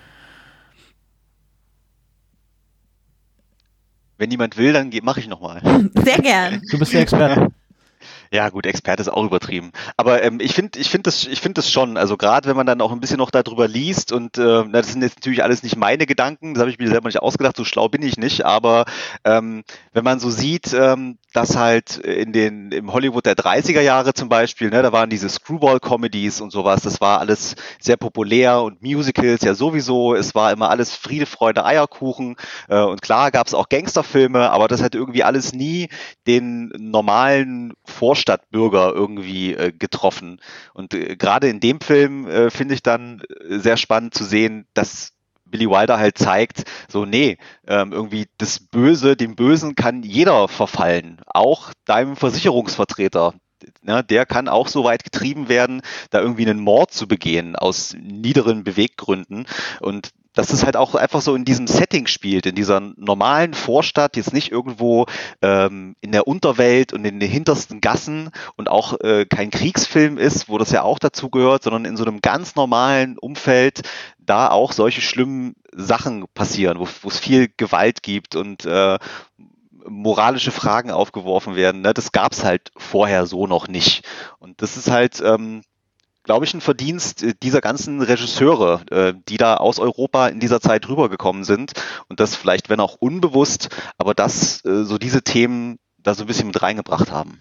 Speaker 4: Wenn niemand will, dann mache ich nochmal.
Speaker 2: Sehr gern.
Speaker 3: Du bist der Experte.
Speaker 4: Ja gut, Experte ist auch übertrieben. Aber ich finde das schon, also gerade wenn man dann auch ein bisschen noch darüber liest und das sind jetzt natürlich alles nicht meine Gedanken, das habe ich mir selber nicht ausgedacht, so schlau bin ich nicht, aber wenn man so sieht, dass halt im Hollywood der 30er Jahre zum Beispiel, ne, da waren diese Screwball-Comedies und sowas, das war alles sehr populär und Musicals ja sowieso, es war immer alles Friede, Freude, Eierkuchen und klar gab es auch Gangsterfilme, aber das hat irgendwie alles nie den normalen Vorstadtbürger irgendwie getroffen. Und gerade in dem Film finde ich dann sehr spannend zu sehen, dass Billy Wilder halt zeigt, so irgendwie dem Bösen kann jeder verfallen, auch deinem Versicherungsvertreter. Ja, der kann auch so weit getrieben werden, da irgendwie einen Mord zu begehen aus niederen Beweggründen. Und dass es halt auch einfach so in diesem Setting spielt, in dieser normalen Vorstadt, jetzt nicht irgendwo in der Unterwelt und in den hintersten Gassen und auch kein Kriegsfilm ist, wo das ja auch dazu gehört, sondern in so einem ganz normalen Umfeld da auch solche schlimmen Sachen passieren, wo es viel Gewalt gibt und moralische Fragen aufgeworfen werden. Ne? Das gab es halt vorher so noch nicht. Und das ist halt glaube ich, ein Verdienst dieser ganzen Regisseure, die da aus Europa in dieser Zeit rübergekommen sind und das vielleicht, wenn auch unbewusst, aber das so diese Themen da so ein bisschen mit reingebracht haben.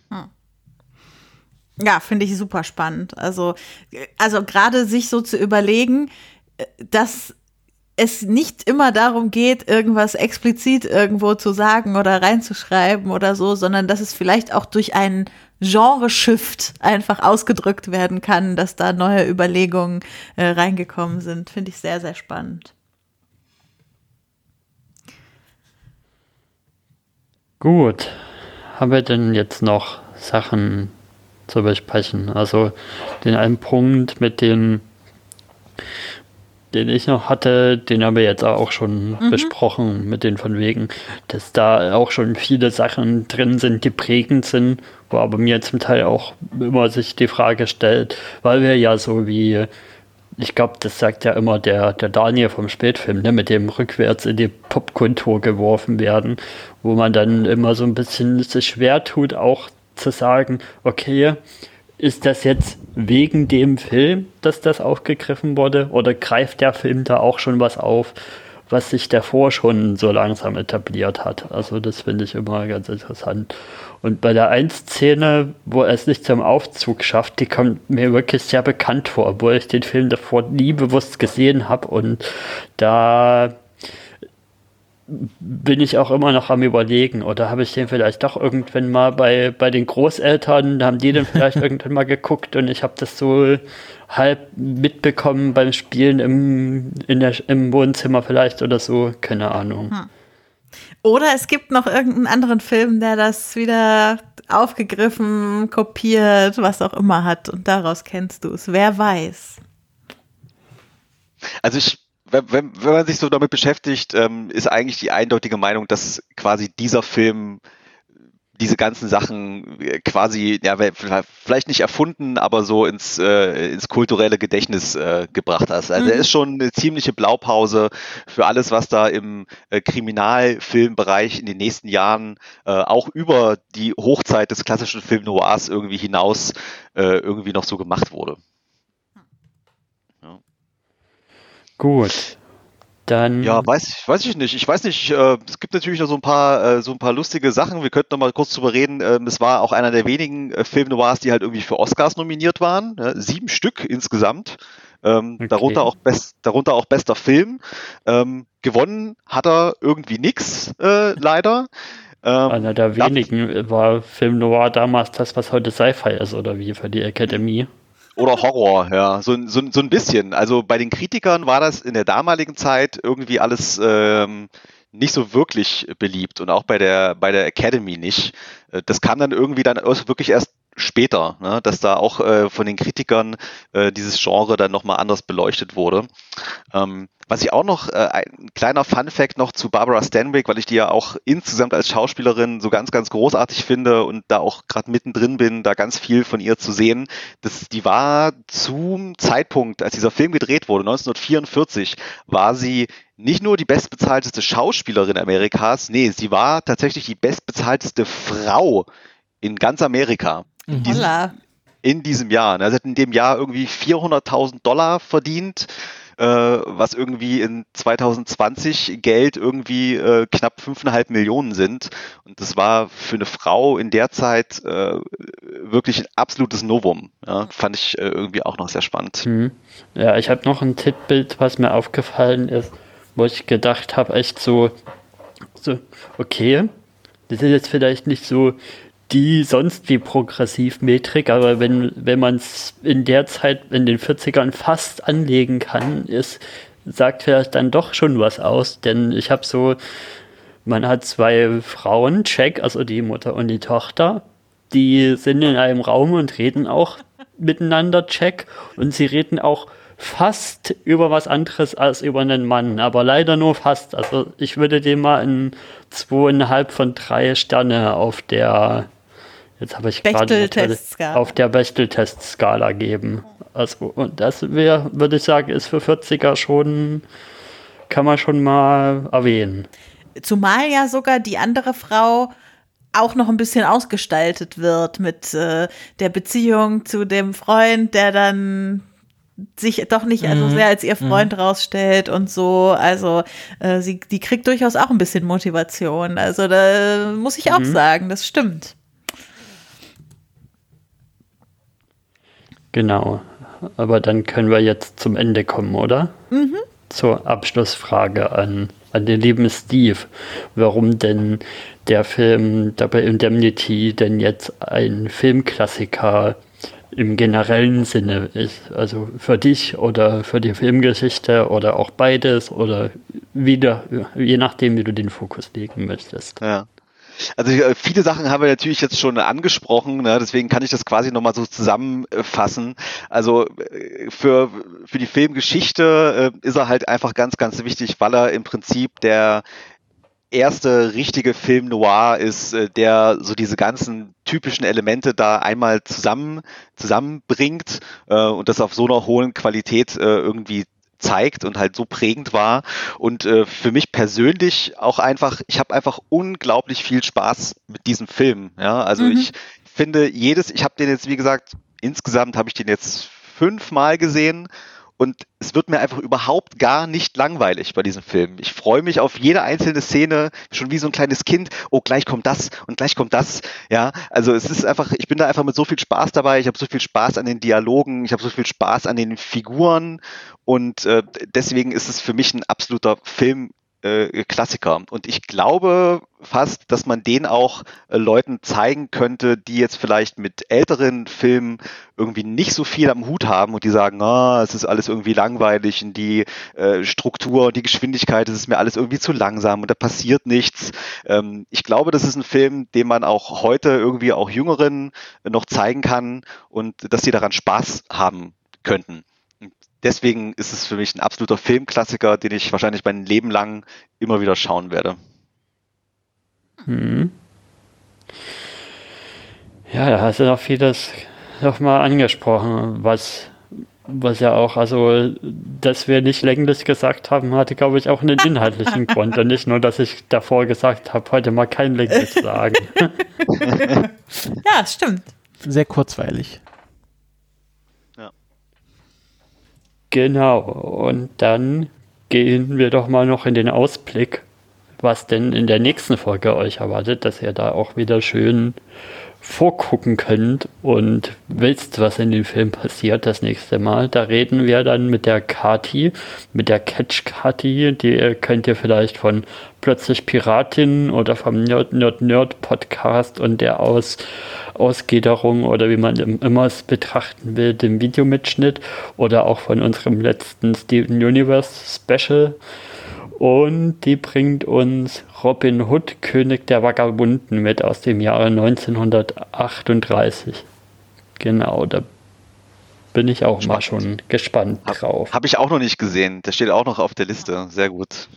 Speaker 2: Ja, finde ich super spannend. Also gerade sich so zu überlegen, dass es nicht immer darum geht, irgendwas explizit irgendwo zu sagen oder reinzuschreiben oder so, sondern dass es vielleicht auch durch einen Genre-Shift einfach ausgedrückt werden kann, dass da neue Überlegungen reingekommen sind. Finde ich sehr, sehr spannend.
Speaker 1: Gut. Haben wir denn jetzt noch Sachen zu besprechen? Also den einen Punkt mit den ich noch hatte, den haben wir jetzt auch schon besprochen, mit den von wegen, dass da auch schon viele Sachen drin sind, die prägend sind, wo aber mir zum Teil auch immer sich die Frage stellt, weil wir ja so wie, ich glaube, das sagt ja immer der Daniel vom Spätfilm, ne, mit dem rückwärts in die Popkultur geworfen werden, wo man dann immer so ein bisschen sich schwer tut, auch zu sagen, okay, ist das jetzt wegen dem Film, dass das aufgegriffen wurde? Oder greift der Film da auch schon was auf, was sich davor schon so langsam etabliert hat. Also das finde ich immer ganz interessant. Und bei der einen Szene, wo er es nicht zum Aufzug schafft, die kommt mir wirklich sehr bekannt vor, obwohl ich den Film davor nie bewusst gesehen habe. Und da bin ich auch immer noch am Überlegen, oder habe ich den vielleicht doch irgendwann mal bei den Großeltern, da haben die den vielleicht irgendwann mal geguckt und ich habe das so halb mitbekommen beim Spielen im Wohnzimmer vielleicht oder so, keine Ahnung.
Speaker 2: Oder es gibt noch irgendeinen anderen Film, der das wieder aufgegriffen, kopiert, was auch immer hat und daraus kennst du es. Wer weiß.
Speaker 4: Also wenn man sich so damit beschäftigt, ist eigentlich die eindeutige Meinung, dass quasi dieser Film diese ganzen Sachen quasi, ja, vielleicht nicht erfunden, aber so ins kulturelle Gedächtnis gebracht hat. Also er ist schon eine ziemliche Blaupause für alles, was da im Kriminalfilmbereich in den nächsten Jahren auch über die Hochzeit des klassischen Film Noirs irgendwie hinaus irgendwie noch so gemacht wurde.
Speaker 1: Gut, dann...
Speaker 4: Ja, weiß ich nicht. Ich weiß nicht, es gibt natürlich noch so ein paar lustige Sachen. Wir könnten noch mal kurz drüber reden. Es war auch einer der wenigen Film Noirs, die halt irgendwie für Oscars nominiert waren. 7 Stück insgesamt.
Speaker 1: Okay.
Speaker 4: Darunter auch bester Film. Gewonnen hat er irgendwie nix, leider.
Speaker 1: Einer der wenigen war Film Noir damals das, was heute Sci-Fi ist, oder wie, für die Academy.
Speaker 4: Oder Horror, ja, so ein bisschen. Also bei den Kritikern war das in der damaligen Zeit irgendwie alles nicht so wirklich beliebt und auch bei der Academy nicht. Das kam dann irgendwie dann wirklich erst später, ne, dass da auch von den Kritikern dieses Genre dann nochmal anders beleuchtet wurde. Was ich auch noch, ein kleiner Funfact noch zu Barbara Stanwyck, weil ich die ja auch insgesamt als Schauspielerin so ganz, ganz großartig finde und da auch gerade mittendrin bin, da ganz viel von ihr zu sehen. Die war zum Zeitpunkt, als dieser Film gedreht wurde, 1944, war sie nicht nur die bestbezahlteste Schauspielerin Amerikas, nee, sie war tatsächlich die bestbezahlteste Frau in ganz Amerika. In diesem Jahr. Also sie hat in dem Jahr irgendwie $400.000 verdient, was irgendwie in 2020 Geld irgendwie knapp 5,5 Millionen sind. Und das war für eine Frau in der Zeit wirklich ein absolutes Novum. Ja, fand ich irgendwie auch noch sehr spannend.
Speaker 1: Ja, ich habe noch ein Titelbild, was mir aufgefallen ist, wo ich gedacht habe, echt so, okay, das ist jetzt vielleicht nicht so die sonst wie Progressivmetrik, aber wenn man es in der Zeit, in den 40ern fast anlegen kann, sagt vielleicht dann doch schon was aus, denn ich habe so, man hat 2 Frauen, Jack, also die Mutter und die Tochter, die sind in einem Raum und reden auch miteinander, Jack, und sie reden auch fast über was anderes als über einen Mann, aber leider nur fast. Also ich würde dem mal ein 2,5 von 3 Sterne auf der auf der Bechtel-Test-Skala geben. Also, und das würde ich sagen, ist für 40er schon, kann man schon mal erwähnen.
Speaker 2: Zumal ja sogar die andere Frau auch noch ein bisschen ausgestaltet wird mit der Beziehung zu dem Freund, der dann sich doch nicht so sehr als ihr Freund rausstellt und so. Also die kriegt durchaus auch ein bisschen Motivation. Also da muss ich auch sagen, das stimmt.
Speaker 1: Genau. Aber dann können wir jetzt zum Ende kommen, oder? Zur Abschlussfrage an den lieben Steve. Warum denn der Film Double Indemnity denn jetzt ein Filmklassiker im generellen Sinne ist? Also für dich oder für die Filmgeschichte oder auch beides oder wieder, je nachdem, wie du den Fokus legen möchtest.
Speaker 4: Ja. Also viele Sachen haben wir natürlich jetzt schon angesprochen, ne? Deswegen kann ich das quasi nochmal so zusammenfassen. Also für die Filmgeschichte ist er halt einfach ganz, ganz wichtig, weil er im Prinzip der erste richtige Film Noir ist, der so diese ganzen typischen Elemente da einmal zusammenbringt und das auf so einer hohen Qualität irgendwie zeigt und halt so prägend war und für mich persönlich auch einfach, ich habe einfach unglaublich viel Spaß mit diesem Film, ja, also ich finde ich habe den jetzt, wie gesagt, insgesamt habe ich den jetzt 5 Mal gesehen und es wird mir einfach überhaupt gar nicht langweilig bei diesem Film. Ich freue mich auf jede einzelne Szene, schon wie so ein kleines Kind. Oh, gleich kommt das und gleich kommt das. Ja, also es ist einfach, ich bin da einfach mit so viel Spaß dabei. Ich habe so viel Spaß an den Dialogen, ich habe so viel Spaß an den Figuren und deswegen ist es für mich ein absoluter Klassiker. Und ich glaube fast, dass man den auch Leuten zeigen könnte, die jetzt vielleicht mit älteren Filmen irgendwie nicht so viel am Hut haben und die sagen, es ist alles irgendwie langweilig und die Struktur, die Geschwindigkeit, das ist mir alles irgendwie zu langsam und da passiert nichts. Ich glaube, das ist ein Film, den man auch heute irgendwie auch Jüngeren noch zeigen kann und dass sie daran Spaß haben könnten. Deswegen ist es für mich ein absoluter Filmklassiker, den ich wahrscheinlich mein Leben lang immer wieder schauen werde.
Speaker 1: Ja, da hast du noch vieles nochmal angesprochen, was ja auch, also, dass wir nicht länglich gesagt haben, hatte, glaube ich, auch einen inhaltlichen Grund und nicht nur, dass ich davor gesagt habe, heute mal kein länglich sagen.
Speaker 2: Ja, stimmt.
Speaker 3: Sehr kurzweilig.
Speaker 1: Genau, und dann gehen wir doch mal noch in den Ausblick, was denn in der nächsten Folge euch erwartet, dass ihr da auch wieder schön vorgucken könnt und wisst, was in dem Film passiert das nächste Mal. Da reden wir dann mit der Kati, mit der Catch Kati, die könnt ihr vielleicht von Plötzlich Piratin oder vom Nerd Podcast und der Ausgliederung oder wie man immer es betrachten will, dem Videomitschnitt oder auch von unserem letzten Steven Universe Special. Und die bringt uns Robin Hood, König der Vagabunden mit aus dem Jahre 1938. Genau, da bin ich auch mal schon gespannt drauf.
Speaker 4: Habe ich auch noch nicht gesehen. Der steht auch noch auf der Liste. Sehr gut.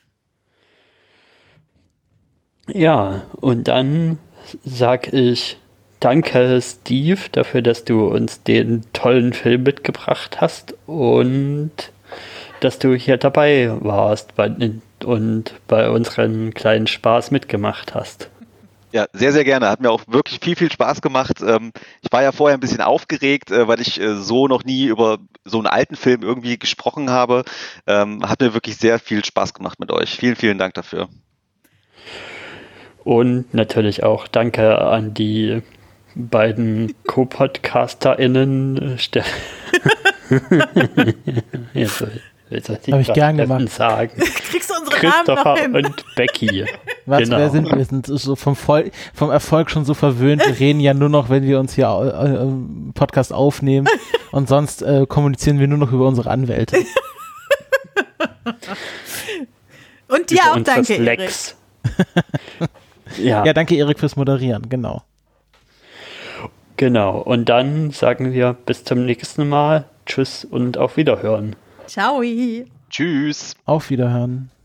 Speaker 1: Ja, und dann sag ich danke, Steve, dafür, dass du uns den tollen Film mitgebracht hast und dass du hier dabei warst und bei unserem kleinen Spaß mitgemacht hast.
Speaker 4: Ja, sehr, sehr gerne. Hat mir auch wirklich viel, viel Spaß gemacht. Ich war ja vorher ein bisschen aufgeregt, weil ich so noch nie über so einen alten Film irgendwie gesprochen habe. Hat mir wirklich sehr viel Spaß gemacht mit euch. Vielen, vielen Dank dafür.
Speaker 1: Und natürlich auch danke an die beiden Co-PodcasterInnen.
Speaker 3: Habe ich gern gemacht.
Speaker 1: Sagen.
Speaker 2: Kriegst du unsere
Speaker 1: Christopher
Speaker 2: Namen noch hin?
Speaker 1: und Becky.
Speaker 3: Was,
Speaker 1: Genau.
Speaker 3: wer sind wir? Wir sind so vom Erfolg schon so verwöhnt. Wir reden ja nur noch, wenn wir uns hier Podcast aufnehmen und sonst kommunizieren wir nur noch über unsere Anwälte.
Speaker 2: Und dir auch danke, Erik.
Speaker 3: Ja, danke Erik fürs Moderieren, genau.
Speaker 1: Genau, und dann sagen wir bis zum nächsten Mal. Tschüss und auf Wiederhören.
Speaker 2: Ciao.
Speaker 4: Tschüss.
Speaker 3: Auf Wiederhören.